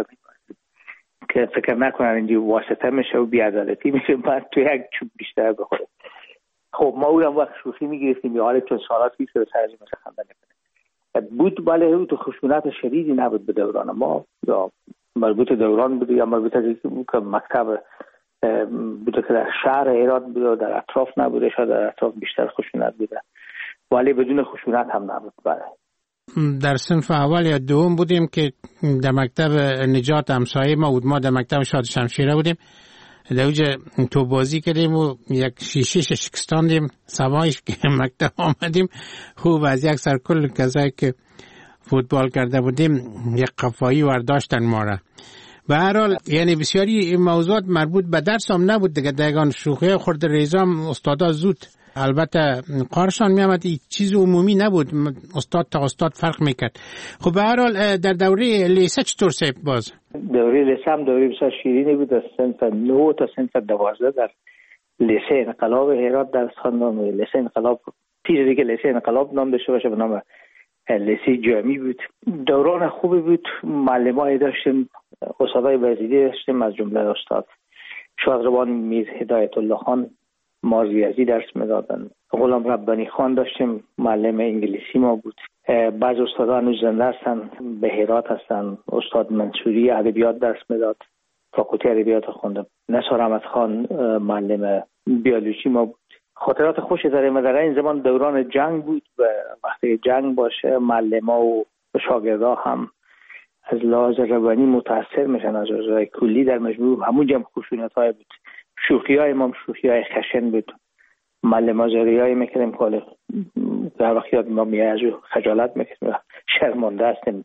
که فکر نکنن اینجا واسطه میشه و بی‌عدالتی میشه، بعد تو یک چوب بیشتر بخوره. خب ما اونم وقت شوخی میگرفتیم یا حالا چون سالات پیش رو سرجی مثل خنده نکنه بود. بله او تو خشونت شدیدی نبود به دوران ما، یا مربوط دوران بود یا مربوط که مکتب بوده که در شهر هرات بوده، در اطراف نبوده، شاید در اطراف بیشتر خشونت بوده، ولی بدون خشونت هم نبود. بله در صنف اول یا دوم بودیم که در مکتب نجات همسایه ما بود. ما در مکتب شاد شمشیره بودیم، در اوج تو بازی کردیم و یک شیشه شکستاندیم. سوایش که مکتب آمدیم خوب از یک سر کل کسایی که فوتبال کرده بودیم یک قفایی ورداشتن ما را. به هر حال یعنی بسیاری موضوعات مربوط به درس هم نبود دیگه. دقیقاً شوخی خورد ریزام استادا زود البته قارشان میامد، چیز عمومی نبود، استاد تا استاد فرق میکرد. خب به هر حال در دوره لیسه چطور سیب باز؟ دوره لیسه هم دوره بسیار شیرینی بود. از صنف نه تا صنف دوازده در لیسه انقلاب هرات درس خواندم. لیسه انقلاب پیش دیگه لیسه انقلاب نام داشته باشه، به نام لیسه جامی بود. دوران خوبی بود. معلمای داشتیم، استادای وزیری داشتیم، از جمله استاد شادروان میر هدایت الله خان ما ریاضی درس میدادن. غلام ربانی خان داشتیم، معلم انگلیسی ما بود. بعض استادان هنوز زنده هستن، به هرات هستن. استاد منصوری ادبیات درس میداد، فاکولته ادبیات خوندم. نثار احمد خان معلم بیولوژی ما بود. خاطرات خوشی داریم. در این زمان دوران جنگ بود و وقتی جنگ باشه معلما و شاگردا هم از لحاظ روانی متاثر میشن از اوضاع کلی. در مجموع همون جمع خشونت‌های بود. شوخی های ما شوخی های خشن بود. معلم زاری های میکردیم که در وقتی ما میازو خجالت میکردیم، شرمنده هستیم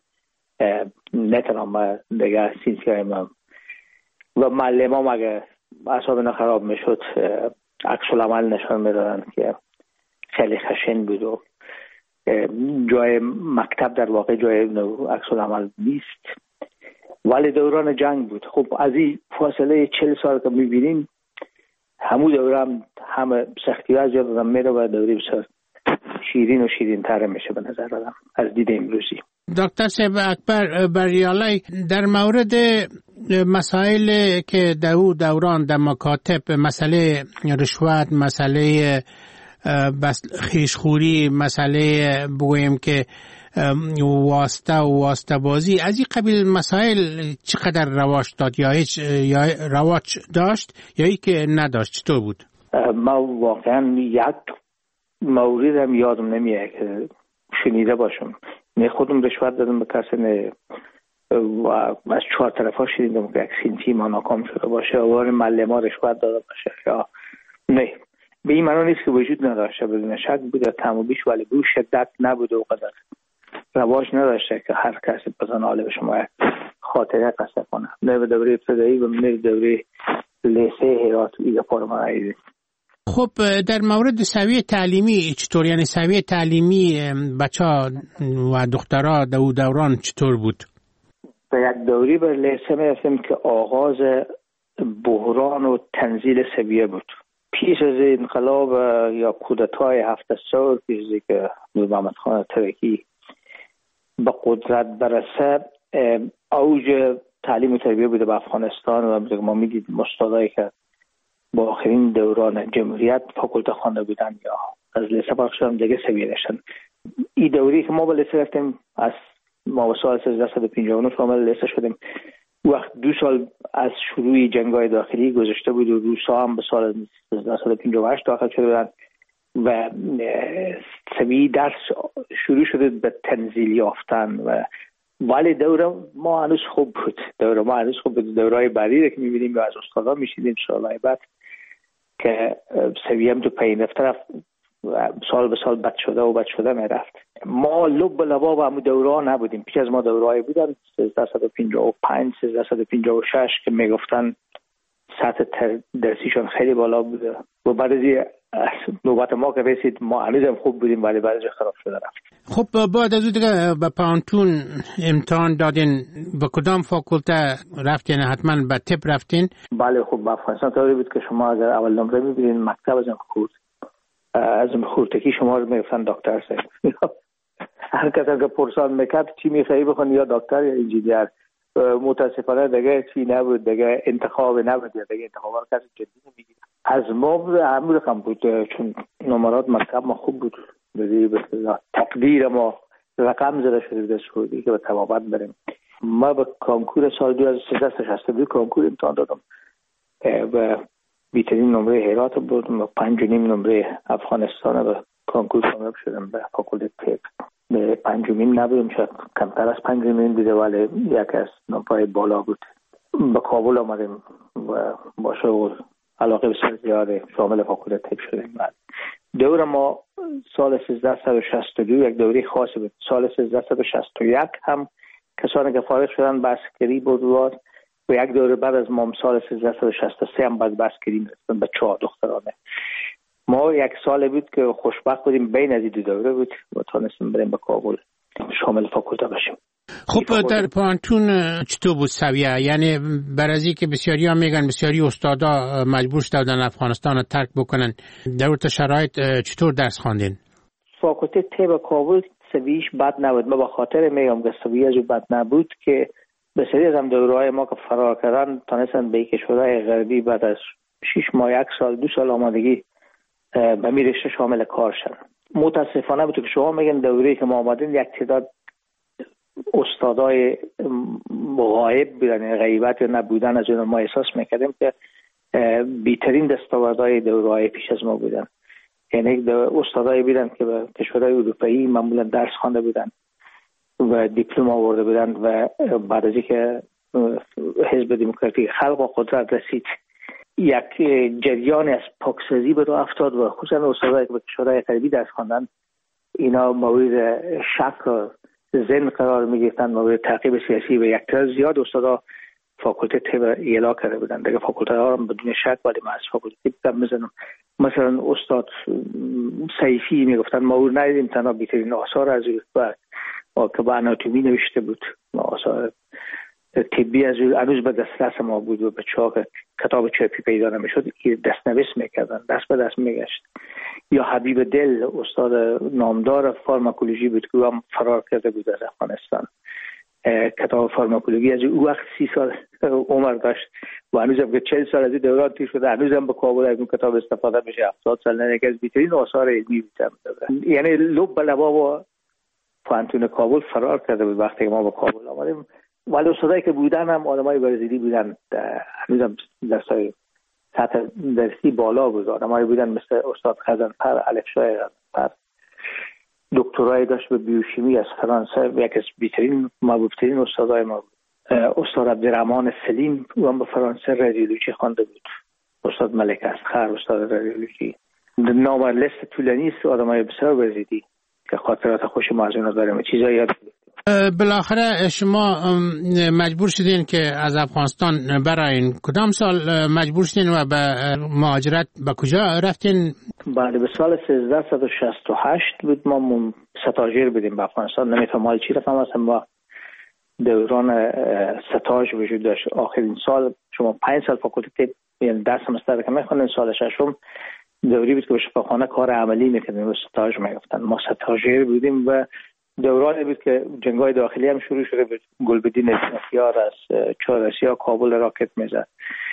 نتونم دیگه سینسی های ما. و معلم ها اگه اعصابنا خراب میشد عکس العمل نشان میدادن که خیلی خشن بود و جای مکتب در واقع جای عکس العمل نیست. ولی دوران جنگ بود. خب از این فاصله چهل سال که میبینیم همون دوره هم همه سختی ها زیاد آدم میره و دوره بسیار شیرین و شیرین تره میشه به نظر آدم از دید امروزی. دکتر صاحب اکبر بریالی، در مورد مسائل که دو دوران در مکاتب، مسئله رشوت، مسئله خیشخوری، مسئله بگویم که واسطه و واسطه بازی، از این قبیل مسائل چقدر رواج داد یا هیچ یا رواج داشت یا ای که نداشت؟ چطور بود؟ ما واقعا یک مورد هم یادم نمیاد که شنیده باشم. نه خودم رشوت دادم به کسی، نه و از چهار طرفا شنیدم که یک سینتی ما ناکام شده باشه و معلم ها رشوت داده باشه یا نه. به این معنی نیست که وجود نداشته، بدون شک بوده تمام بیش، ولی به شدت نبوده و قدر رواج نداشته که هر کسی بزن حاله به شما خاطره قصه کنه. نه به دوره ابتدایی و نه به دوره لیسه هرات ایگه پارمانایی. خب در مورد سویه تعلیمی چطور؟ یعنی سویه تعلیمی بچه ها و دخترها دو دوران چطور بود؟ به یک دوری به لیسه میرسیم که آغاز بحران و تنزیل سویه بود. پیش از انقلاب یا کودتای هفت سال پیش که نور محمد خان ترکی به قدرت برسه، اوج تعلیم و تربیه بوده به افغانستان و ما میدید استادایی که با آخرین دوران جمهوریت فاکولته خوانده بودن یا از لیسه فارغ شدن دیگه سویه داشتن. این دوری که ما به لیسه رفتیم، از ما به سال سیزده و پنجاه و نه شامل لیسه شدیم. وقت دو سال از شروع جنگ‌های داخلی گذشته بود و روسا هم به سال سیزده و پنجاه و هشت داخل شده بودن و سویه درس شروع شده به تنزیل یافتن و ولی دوره ما هنوز خوب بود. دوره ما هنوز خوب بود. دورهای بعدی که می‌بینیم یا از استادا می‌شنیدیم سال‌های بعد که سویه هم تو پایین رفت، سال به سال بد شده و بد شده میرفت. ما لب به لبا و همون دوره ها نبودیم. پیش از ما دوره های بودن سیزده و پنجاه و پنج سیزده و پنجاه و شش که میگفتن سطح درسیشون خیلی بالا بوده و بعد از نوبت ما که رسید ما هنوزم خوب بودیم ولی بعدش خراب شده رفت. خب بعد از اون دیگه به پانتون امتحان دادین، به کدام فاکولته رفتین؟ حتما به تپ رفتین؟ بله. خب به افغانستان طوری بود که شما اگر اول نمره میبینین مکتب از خورد از خورتکی شما رو میگفتن دکتر سید. هر کسی که پرسان میکرد چی میخوایی بخونی، یا دکتر یا انجینیر. متاسفانه دیگه چی نبود، دیگه انتخاب نبود، دیگه انتخابا رو کسی جدی نمیگیره. از ما همون رقم بود چون نمرات مکتب ما خوب بود. به تقدیر ما رقم زده شده بود از سعودی که به طبابت بریم. ما به کانکور سال دو هزار و سیزده تا شصت و دو کانکور امتحان دادم و بیترین نمره هرات بردم و پنج و نیم نمره افغانستان به کانکور کامیاب شدم به فاکولته تپ. به پنج و نیم نبودم، شاید کمتر از پنج و نیم بوده ولی یک از نمره بالا بود. به کابل آمدیم و با شغل علاقه بسیار زیاده شامل فاکولته تپ شدیم. دور ما سال سیزده و شصت و دو یک دوره خاصی بود. سال سیزده و شصت و یک هم کسانی که فارغ شدن بسکری بود و یک دوره بعد از ما سال سیزده و شصت و سه هم بعد بسکری میرسن به چهار دخترانه. ما یک سال بود که خوشبخت بودیم بین از این دو دوره بود و تانستیم بریم به کابل شامل فاکولته بشیم. خب در پانتون چطور بود سویه؟ یعنی برازی که بسیاری ها میگن بسیاری استادا مجبور شدن افغانستان رو ترک بکنن، در اون شرایط چطور درس خواندین؟ فاکولته تپ کابل سویش بد نبود. ما به خاطر میگم که سویه جو بد نبود که بسیاری از هم دورهای ما که فرار کردن تانستن به کشورهای غربی بعد از شش ماه یک سال دو سال آمادگی به می رشته شامل کار شدن. متاسفانه بود که شما میگن دوره که ما آمدین یک تعداد استادای غایب بودن، غیبت یا نبودن از اون ما احساس میکردیم که بیترین دستاوردهای دورهای پیش از ما بودن. یعنی استادای بودن که به کشورهای اروپایی معمولا درس خوانده بودن و دیپلم آورده بودن و بعد از اینکه حزب دموکراتیک خلق و قدرت رسید یک جریان از پاکسازی به راه افتاد و خصوصا استادایی که به کشورهای غربی درس خواندن اینا مورد شک و ذهن قرار می‌گرفتن، مورد تعقیب سیاسی و یک تعداد زیاد استادا فاکولته تپ اعلام کرده بودن. دیگه فاکولته ها هم بدون شک ولی ما از فاکولته تپ می‌زنم. مثلا استاد سیفی میگفتن ما او ندیدیم تنها بیترین آثار از او که با آناتومی نوشته بود، آثار طبی از او هنوز به دسترس ما بود و به چاق کتاب چاپی پیدا نمیشد، دستنویس میکردن، دست به دست میگشت. یا حبیب دل استاد نامدار فارماکولوژی بود که هم فرار کرده بود از افغانستان. کتاب فارماکولوژی از او وقت سی سال عمر داشت و هنوز هم که چهل سال از این دوران تیر شده هنوز هم به کابل از اون کتاب استفاده میشه. هفتاد سال نه یکی از بیترین آثار علمی بود. یعنی لب به لبا با پانتون کابل فرار کرده بود وقتی ما به کابل آمدیم. ولی استادایی که بودن هم آدمای برزیلی بودن، هنوز هم درسای سطح درسی بالا بود. آدمایی بودن مثل استاد خزنفر، الفشای نفر. دکترای داشت به بیوشیمی از فرانسه، یک از بهترین محبوبترین استادای ما بود. استاد عبدالرحمن سلیم او هم به فرانسه رادیولوژی خوانده بود. استاد ملک اصغر استاد رادیولوژی. نام لیست طولانی است، آدمای بسیار بزیدی که خاطرات خوش ما از اونا داریم، چیزایی یاد گرفتیم. بالاخره شما مجبور شدین که از افغانستان برایین. کدام سال مجبور شدین و به مهاجرت به کجا رفتین؟ بله به سال سیزده و شصت و هشت بود. ما ستاژیر بودیم به افغانستان. نمیتونم حال چی رقم هستم. با دوران ستاژ وجود داشت. آخرین سال شما پنج سال فاکولته یعنی ده سمستر که میخوانین، سال ششم دوری بود که به شفاخانه کار عملی میکردیم و ستاژ میگفتن. ما ستاژیر بودیم و دورانی بود که جنگ‌های داخلی هم شروع شده بود. گلبدین اسنافیار از چهاررسیا کابل راکت میزد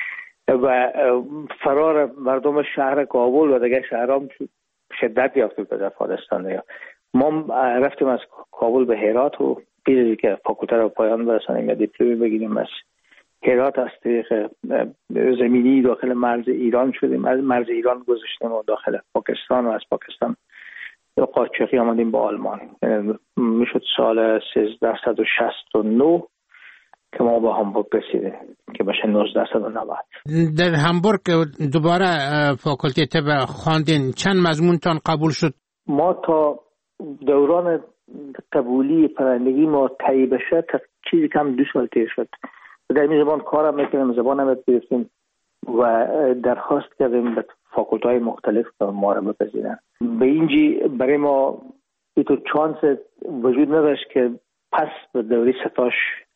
و فرار مردم شهر کابل و دیگه شهرام شدت یافت بود در افغانستان. ما رفتیم از کابل به هرات و پیش که فاکولته رو پایان برسانیم یا دیپلم بگیریم از هرات از طریق زمینی داخل مرز ایران شدیم. از مرز ایران گذشتیم و داخل پاکستان و از پاکستان یا قاچاقی آمدیم با آلمان. میشد سال سیزده و شصت و نه که ما به هامبورگ رسیدیم که بشه نوزده و نود. در هامبورگ دوباره فاکولته طب خواندین. چند مضمونتان قبول شد؟ ما تا دوران قبولی پرندگی ما طی بشه تا چیزی کم دو سال تیر شد. در این زبان کارم میکنیم، زبان هم گرفتیم و درخواست کردیم به فاکولته‌های مختلف که ما را بپذیرن. به اینجی برای ما اینطور چانس وجود نداشت که پس به دوری ستاش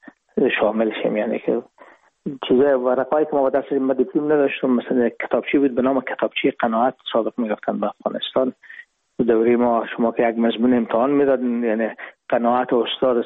شامل شیم. یعنی که چیزای ورقایی که ما با دست ما دیپلم نداشتم، مثلا کتابچه بود به نام کتابچه قناعت سابق میگفتن به افغانستان. دوری ما شما که یک مضمون امتحان میدادن، یعنی قناعت استاد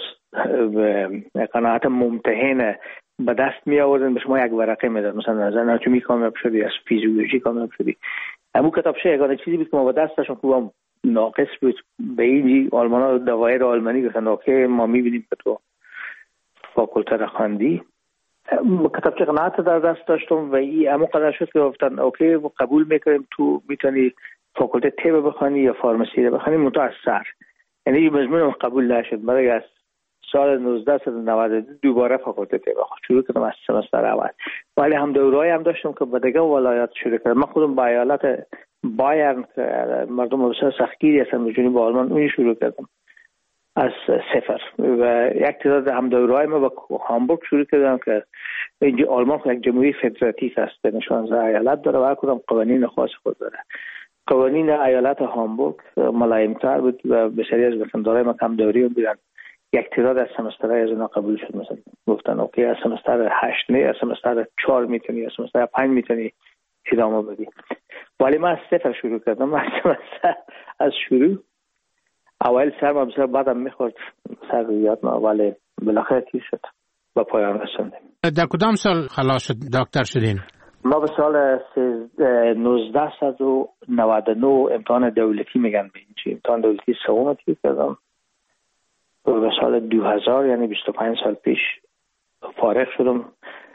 قناعت ممتحن به دست می آوردن، به شما یک ورقه میداد، مثلا از اناتومی کامیاب شدی، از فیزیولوژی کامیاب شدی. همون کتابچه یگانه چیزی بود که ما با دستشون خوبم ناقص بود. به اینجی آلمانا دوایر آلمانی گفتن که ما میبینیم که تو فاکولته را خواندی. کتابچه قناعت در دست داشتم و این همون قدر شد که گفتن اوکی قبول میکنیم، تو میتونی فاکولته طب بخوانی یا فارمسی رو بخوانی، منتها از سر. یعنی مضمون قبول نشد. برای از سال نوزده و نود دوباره فاکولته طب شروع کردم از سمستر اول. ولی هم دوره‌ای هم داشتم که با دیگه ولایات شروع کردم. من خودم با ایالت بایرن که مردم بسیار سختگیری هستن به جنوب آلمان اون شروع کردم از صفر و یک تعداد هم دوره‌ای ما با هامبورگ شروع کردم که اینجا آلمان یک جمهوری فدراتیو است، نشانزده ایالت داره و هر کدام قوانین خاص خود داره. قوانین ایالت هامبورگ ملایم‌تر بود و بسیاری از وطندارای ما کم دوری بودن. یک تعداد از سمسترهای از اونا قبول شد. مثلا گفتن اوکی از سمستر هشت نه، از سمستر چهار میتونی، از سمستر پنج میتونی ادامه بدی. ولی من از صفر شروع کردم. از سمستر از شروع اول سرم بسیار بعدم میخورد سر یاد ما، ولی بالاخره تیر شد و پایان رسوندیم. در کدام سال خلاص شد دکتر شدین؟ ما به سال نوزده و نود و نه امتحان دولتی میگن به اینجی، امتحان دولتی سوم تیر کردم و به سال دو هزار یعنی بیست و پنج سال پیش فارغ شدم،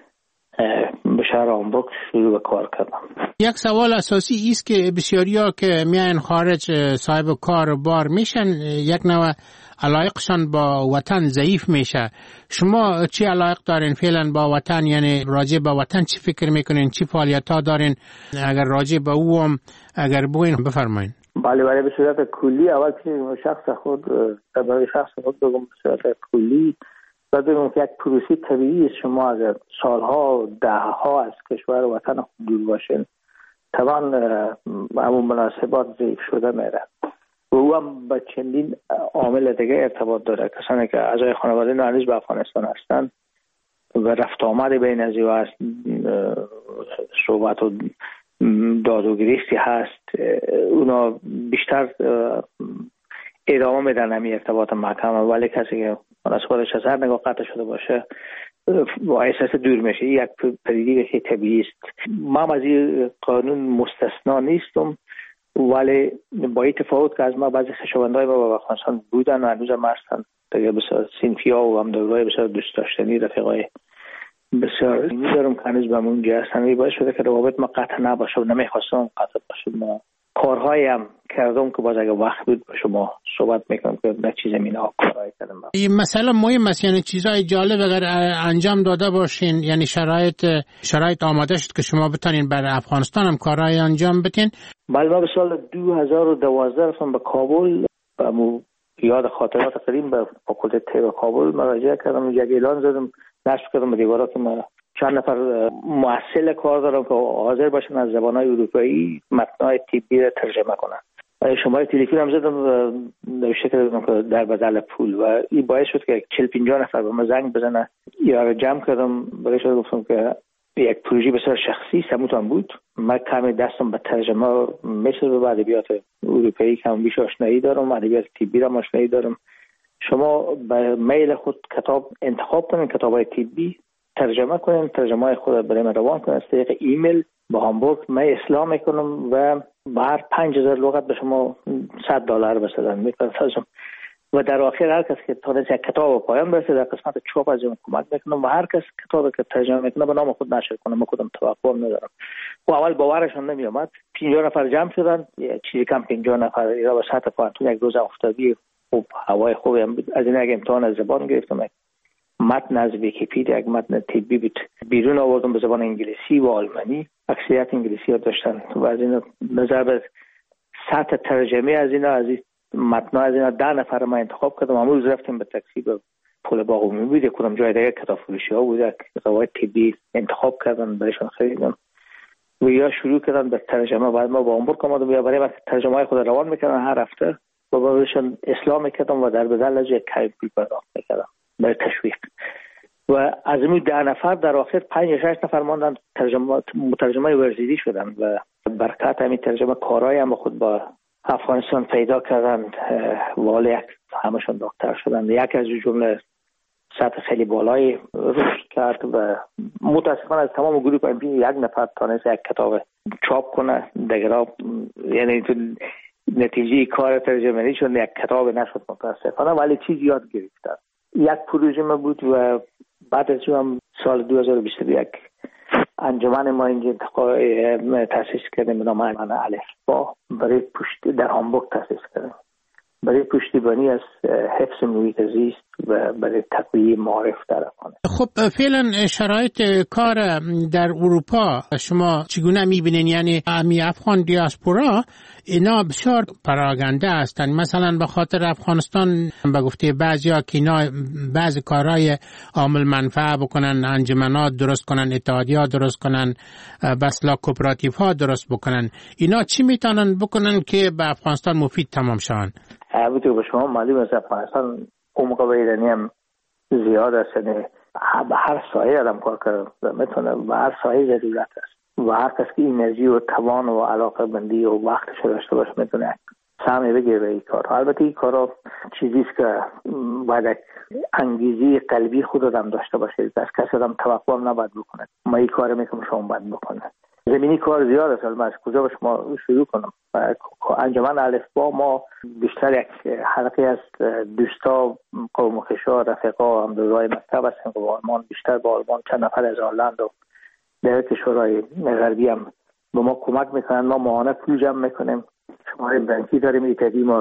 به شهر هامبورگ شروع به کار کردم. یک سوال اساسی ایست که بسیاریا که میان خارج صاحب کار بار میشن، یک نوع علایقشان با وطن ضعیف میشه. شما چی علایق دارین فعلا با وطن؟ یعنی راجع به وطن چی فکر میکنین؟ چی فعالیت ها دارین؟ اگر راجع به او هم اگر بگوین بفرمایین. بله بله به صورت کلی اول که شخص خود برای شخص خود بگم به صورت کلی باید بگم که یک پروسه طبیعی است. شما اگر سالها دهها از کشور و وطن خود دور باشین طبعا همون مناسبات ضعیف شده میره و او هم با چندین عامل دیگه ارتباط داره. کسانی که اعضای خانواده هنوز به افغانستان هستن و رفت آمد بین از او هست، صحبت و داد و گریستی هست، اونا بیشتر ادامه میدن همین ارتباط محکم. ولی کسی که از خودش از هر نگاه قطع شده باشه با احساس دور میشه. یک پدیده که طبیعی است. من از این قانون مستثنا نیستم، ولی با این تفاوت که از ما بعضی خویشاوندای ما با افغانستان بودن و هنوز هم هستن دیگه، بسیار صنفی‌ها و هم دورای بسیار دوست داشتنی، رفیقای بسیار می‌دارم که هنوز به اونجا هستن. این باعث شده که روابط ما قطع نباشه و نمیخواستم قطع باشه. ما کارهایی هم کردم که باز اگه وقت بود با شما صحبت میکنم که در چیز زمینه ها کارهایی کردم. این مسئله مهم است، یعنی چیزای جالب اگر انجام داده باشین، یعنی شرایط شرایط آماده شد که شما بتونین برای افغانستان هم کارهای انجام بدین. بله، ما به سال دو هزار و دوازده رفتم به کابل، به یاد خاطرات قدیم به فاکولته طب کابل مراجعه کردم، یک اعلان زدم، نشر کردم به دیوارا که ما چند نفر محصل کار دارم که حاضر باشن از زبان‌های اروپایی متن‌های طبی را ترجمه کنن. شماره تلفن هم زدم و نوشته کردم که در بدل پول، و این باعث شد که چهل پنجاه نفر به ما زنگ بزنه. یا رو جمع کردم، برایش گفتم که یک پروژه بسیار شخصی سموتان بود. من کمی دستم به ترجمه مثل به ادبیات اروپایی کم بیش آشنایی دارم، ادبیات طبی را آشنایی دارم. شما به میل خود کتاب انتخاب کنین، کتاب‌های طبی ترجمه کنین، ترجمه خود برای من روان کنین از طریق ایمیل با هامبورگ. من اصلاح میکنم و بر پنج هزار لغت به شما صد دلار بسازم میپردازم. و در آخر هر کس که تونست یک کتاب پایان برسه در قسمت چاپ از اون کمک میکنم، و هر کس کتابی که ترجمه میکنه به نام خود نشر کنه. ما کدام توقع ندارم. و اول باورشون نمی اومد. پنجاه نفر جمع شدن، چیزی کم پنجاه نفر ایرا به سطح پانتون یک روز افتادی خوب، هوای خوبی هم بود. از این یک امتحان از زبان گرفتم، متن از ویکی‌پدیا، یک متن طبی بود بیرون آوردم به زبان انگلیسی و آلمانی. اکثریت انگلیسی ها داشتن و از این نظر به سطح ترجمه از اینا، از این متن از اینا ده نفر ما انتخاب کردم. امروز رفتیم به تاکسی به پل باغ عمومی بود، کدام جای دیگه کتاب فروشی ها بود، روایت طبی انتخاب کردن برایشان خریدم و یا شروع کردن به ترجمه. بعد ما با هامبورگ آمدم یا برای من ترجمه های خود روان میکردن هر هفته و برایشان اصلاح میکردم و در بدل از یک کمی پول پرداخت میکردم برای تشویق. و از این ده نفر در آخر پنج یا شش نفر ماندن ترجمه مترجمای ورزیدی شدن و برکت همین ترجمه کارهای هم خود با افغانستان پیدا کردن. والا یک همشون دکتر شدن. یک از جمله سطح خیلی بالایی رشد کرد و متاسفانه از تمام گروه ام پی یک نفر تونست یک کتاب چاپ کنه دیگه، یعنی تو نتیجه کار ترجمه‌ای شد یک کتاب نشد متاسفانه، ولی چیز یاد گرفتن. یک پروژه ما بود و بعد از اون سال دو هزار و بیست و یک انجمن ما اینجا تاسیس کردیم به نام انجمن الفبا برای پشت در هامبورگ تاسیس کردیم برای پشتیبانی از حفظ محیط زیست و برای تقویه معارف در افغانستان. خب فعلا شرایط کار در اروپا شما چگونه میبینین؟ یعنی امی افغان دیاسپورا اینا بسیار پراگنده هستند، مثلا به خاطر افغانستان به گفته بعضیا که اینا بعضی کارهای عامل منفعه بکنن، انجمنات درست کنن، اتحادیات درست کنن، بسلا کوپراتیو ها درست بکنن، اینا چی میتونن بکنن که به افغانستان مفید تمام شون؟ البته به شما معلوم است افغانستان عمق ایرانی هم زیاد است، یعنی هر سایه آدم کار کرده میتونه و هر سایه ضرورت است و هر کس که انرژی و توان و علاقه بندی و وقتش داشته باشه میتونه سهمی بگیره به این کار. البته این کارا چیزی است که باید انگیزه قلبی خود آدم داشته باشه، از کسی آدم توقع هم نباید بکنه ما این کار میکنم شما باید بکنه. زمینی کار زیاد است، من از کجا به شما شروع کنم؟ انجمن الفبا ما بیشتر یک حلقه از دوستا قوم خویشا رفقا هم دوستای مکتب هستیم که آلمان، بیشتر با آلمان چند نفر از هلند و در کشورهای غربی هم به ما کمک میکنن. ما ماهانه پول جمع میکنیم، شماره بانکی داریم، ایتادی ما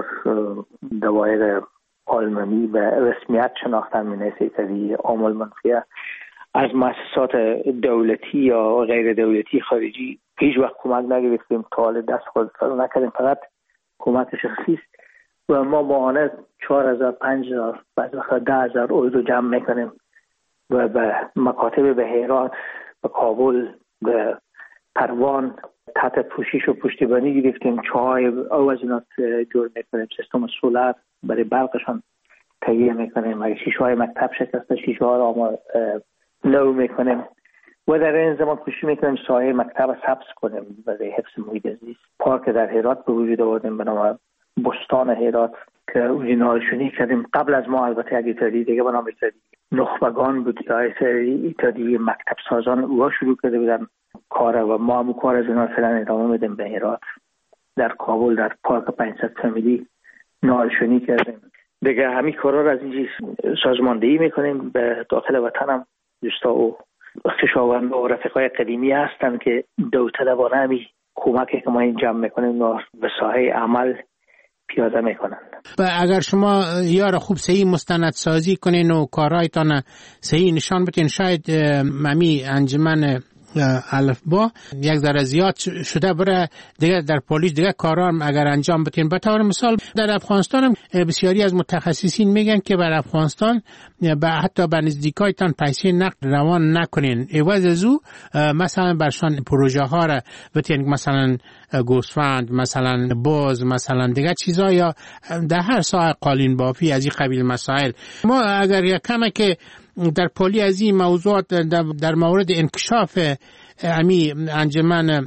دوایر آلمانی به رسمیت شناختن مینیسه ایتادی عامل منفیه از مؤسسات دولتی یا غیر دولتی خارجی هیچ وقت کمک نگرفتیم، تا حال دست خود نکردیم، فقط کمک شخصی است و ما ماهانه چهار هزار پنج هزار بعضی وقتا ده هزار اورو جمع میکنیم و به مکاتب به هرات، به کابل، به پروان تحت پوشش و پشتیبانی گرفتیم. چای او از اینا جور میکنیم، سیستم سولار برای برقشان تهیه میکنیم، اگه شیشه های مکتب شکسته شیشه ها را نو میکنیم و در این زمان کوشش میکنیم سایه مکتب سبز کنیم برای حفظ محیط زیست. پارک در هرات به وجود آوردیم به نام بستان هرات که اونجا نالشونی کردیم. قبل از ما البته اگه ایتادی دیگه به نام ایتادی نخبگان بود یا ایتادی مکتب سازان اوها شروع کرده بودن کار و ما هم کار از اینا فعلا ادامه میدیم. به هرات در کابل در پارک پنجصد فامیلی نالشونی کردیم دیگه. همین کارا رو از اینجا سازماندهی میکنیم. به داخل وطن هم دوستا و خویشاوند و رفقای قدیمی هستن که داوطلبانه همی کمکی که ما این جمع میکنیم به ساحه عمل پیاده میکنن. و اگر شما یار خوب صحیح مستند سازی کنین و کارهایتان صحیح نشان بدین، شاید ممی انجمن الفبا یک ذره زیاد شده بره دیگه در پلیس دیگه کارا اگر انجام بدین. به طور مثال در افغانستان بسیاری از متخصصین میگن که بر افغانستان به حتی به نزدیکایتان پیسه نقد روان نکنین، عوض از او مثلا برشان پروژه ها را بتین، مثلا گوسفند، مثلا باز، مثلا دیگه چیزا، یا در هر ساحه قالین بافی از این قبیل مسائل. ما اگر یک کمه که در پلی از این موضوعات در مورد انکشاف امی انجمن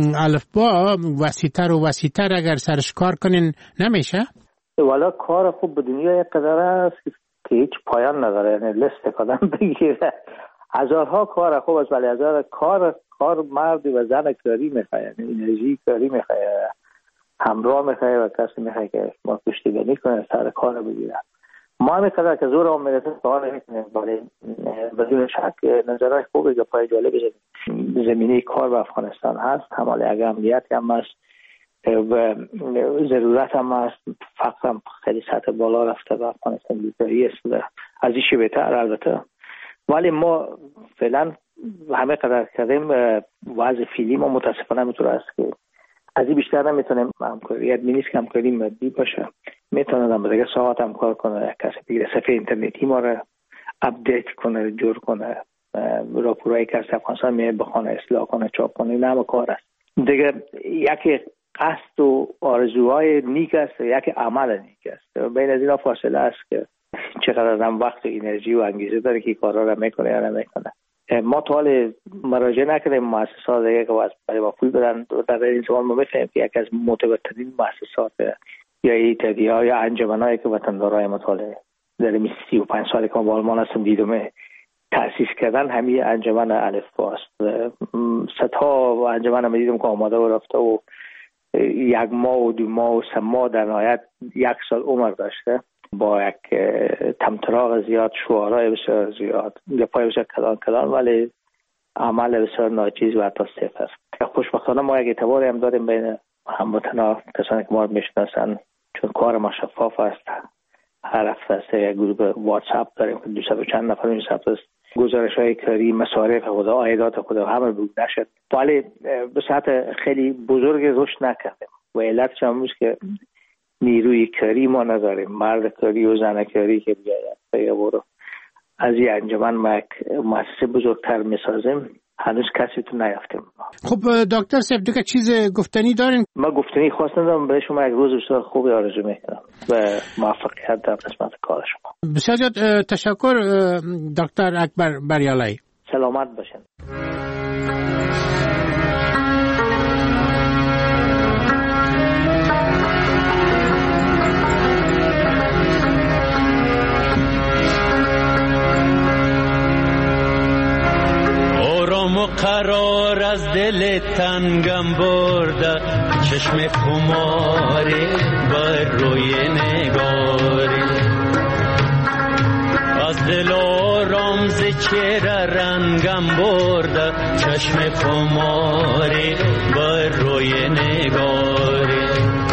الفبا وسیع‌تر و وسیع‌تر اگر سرش کار کنین نمیشه؟ والا کار خوب به دنیا یک قدر است که هیچ پایان نداره، یعنی لست کدام بگیره هزارها کار خوب است، ولی هزار کار کار مرد و زن کاری میخواد، یعنی انرژی کاری میخواد، همراه میخواد و کسی میخواد که ما پشتیبانی کنه سر کار بگیره. ما هم قدر که زور هم میرسه سوال میکنیم، ولی بدون شک نظرهای خوبی که پای جالب زمینه کار به افغانستان هست، همالی اگر امنیت هم هست و ضرورت هم هست، فقط هم خیلی سطح بالا رفته به افغانستان بیکاری است از این بهتر البته، ولی ما فعلا همه قدر کردیم وضع فیلی ما متاسفانه میتونه است که از این بیشتر نمیتونیم همکاری، یاد مینیست که همکاری مادی باشه، میتونه هم دیگه ساعت هم کار کنه، کسی بگیره صفحه اینترنتی ما رو اپدیت کنه، جور کنه، راپورایی که از افغانستان میاد بخونه، اصلاح کنه، چاپ کنه، این همه کار است دیگه. یکی قصد و آرزوهای نیک است، یکی عمل نیک است. بین از اینا فاصله است که چقدر هم وقت و انرژی و انگیزه داره که کارا رو میکنه یا نمیکنه. ما تا حال مراجعه نکردیم مؤسسات دیگه که برای ما پول بدن. در این زمان ما میفهمیم که یکی از معتبرترین مؤسسات یا ایتدی‌ها یا انجمنایی که وطندارای مطالعه در این سی و پنج سالی که ما با آلمان هستم دیدم تأسیس کردن همین انجمن الفبا است. صدها انجمن ما دیدم که آماده و رفته و یک ماه و دو ماه و سه ماه در نهایت یک سال عمر داشته با یک تمطراق زیاد، شعارهای بسیار زیاد، گپای بسیار کلان کلان، ولی عمل بسیار ناچیز و حتی صفر. خوشبختانه ما یک اعتباری هم داریم بین هموطنا، کسانی که ما رو میشناسن، چون کار ما شفاف است. هر هفته یک گروه واتساپ داریم که دویست و چند نفر این ثبت است، گزارش های کاری، مصارف خود، عایدات خود همه بود نشد، ولی به سطح خیلی بزرگ رشد نکردیم و علتش هم است که نیروی کاری ما نداریم، مرد کاری و زن کاری که بیاید بگه برو از این انجمن ما یک مؤسسه بزرگتر میسازیم، هنوز کسی تو نیافتیم. خب دکتر صاحب دیگه چیز گفتنی دارین؟ ما گفتنی خواست ندارم، برای شما یک روز بسیار خوبی آرزو میکنم و موفقیت در قسمت کار شما. بسیار زیاد تشکر دکتر اکبر بریالایی. سلامت باشین. و قرار از دل تنگم برده، چشم خماری بر روی نگاری، از دل آرام ز چهره رنگم برده، چشم خماری بر روی نگاری،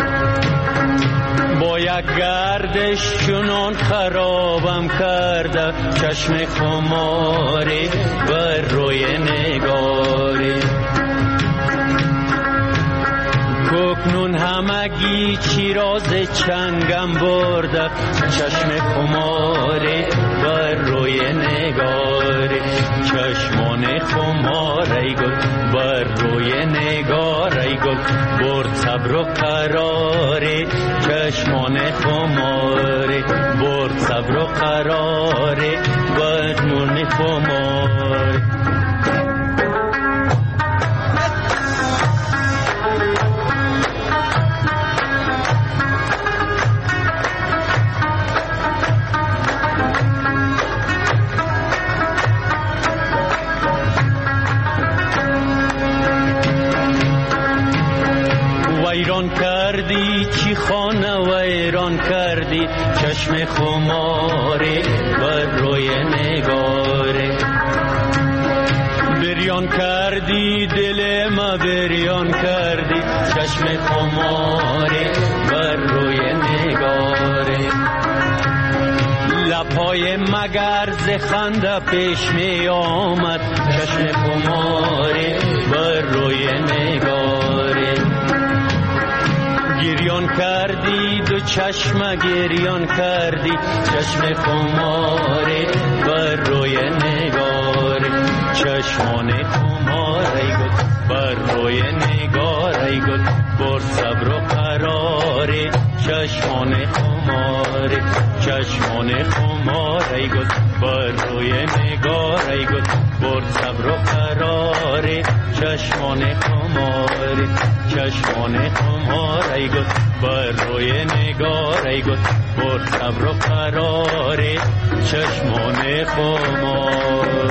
با یک گردش چنان خرابم کرده، چشم خماری بر روی نگاری، کوکنون همگی چیراز چنگم برده، چشم خماری بر روی نگاری، چشمان خماری گل بر روی نگاری گل، برد صبر و قراری، چشمان خماری برد صبر و قراری، بدمون خماری. ویران کردی چی خانه ویران کردی، چشم خماری بر روی نگاری، بریان گریان کردی دل ما بریان کردی چشم خماره بر روی نگاره لپای مگر ز خنده پیش می آمد چشم خماره بر روی نگاره گریان کردی دو چشم گریان کردی چشم خماره بر روی نگاره چشمان خماره گل بر روی نگاره گل بر صبر و قراره چشمان خماره چشمان خماره گل بر روی نگاره گل بر صبر و قراره چشمان خماره چشمان خماره گل بر روی نگاره گل بر صبر و قراره چشمان خماره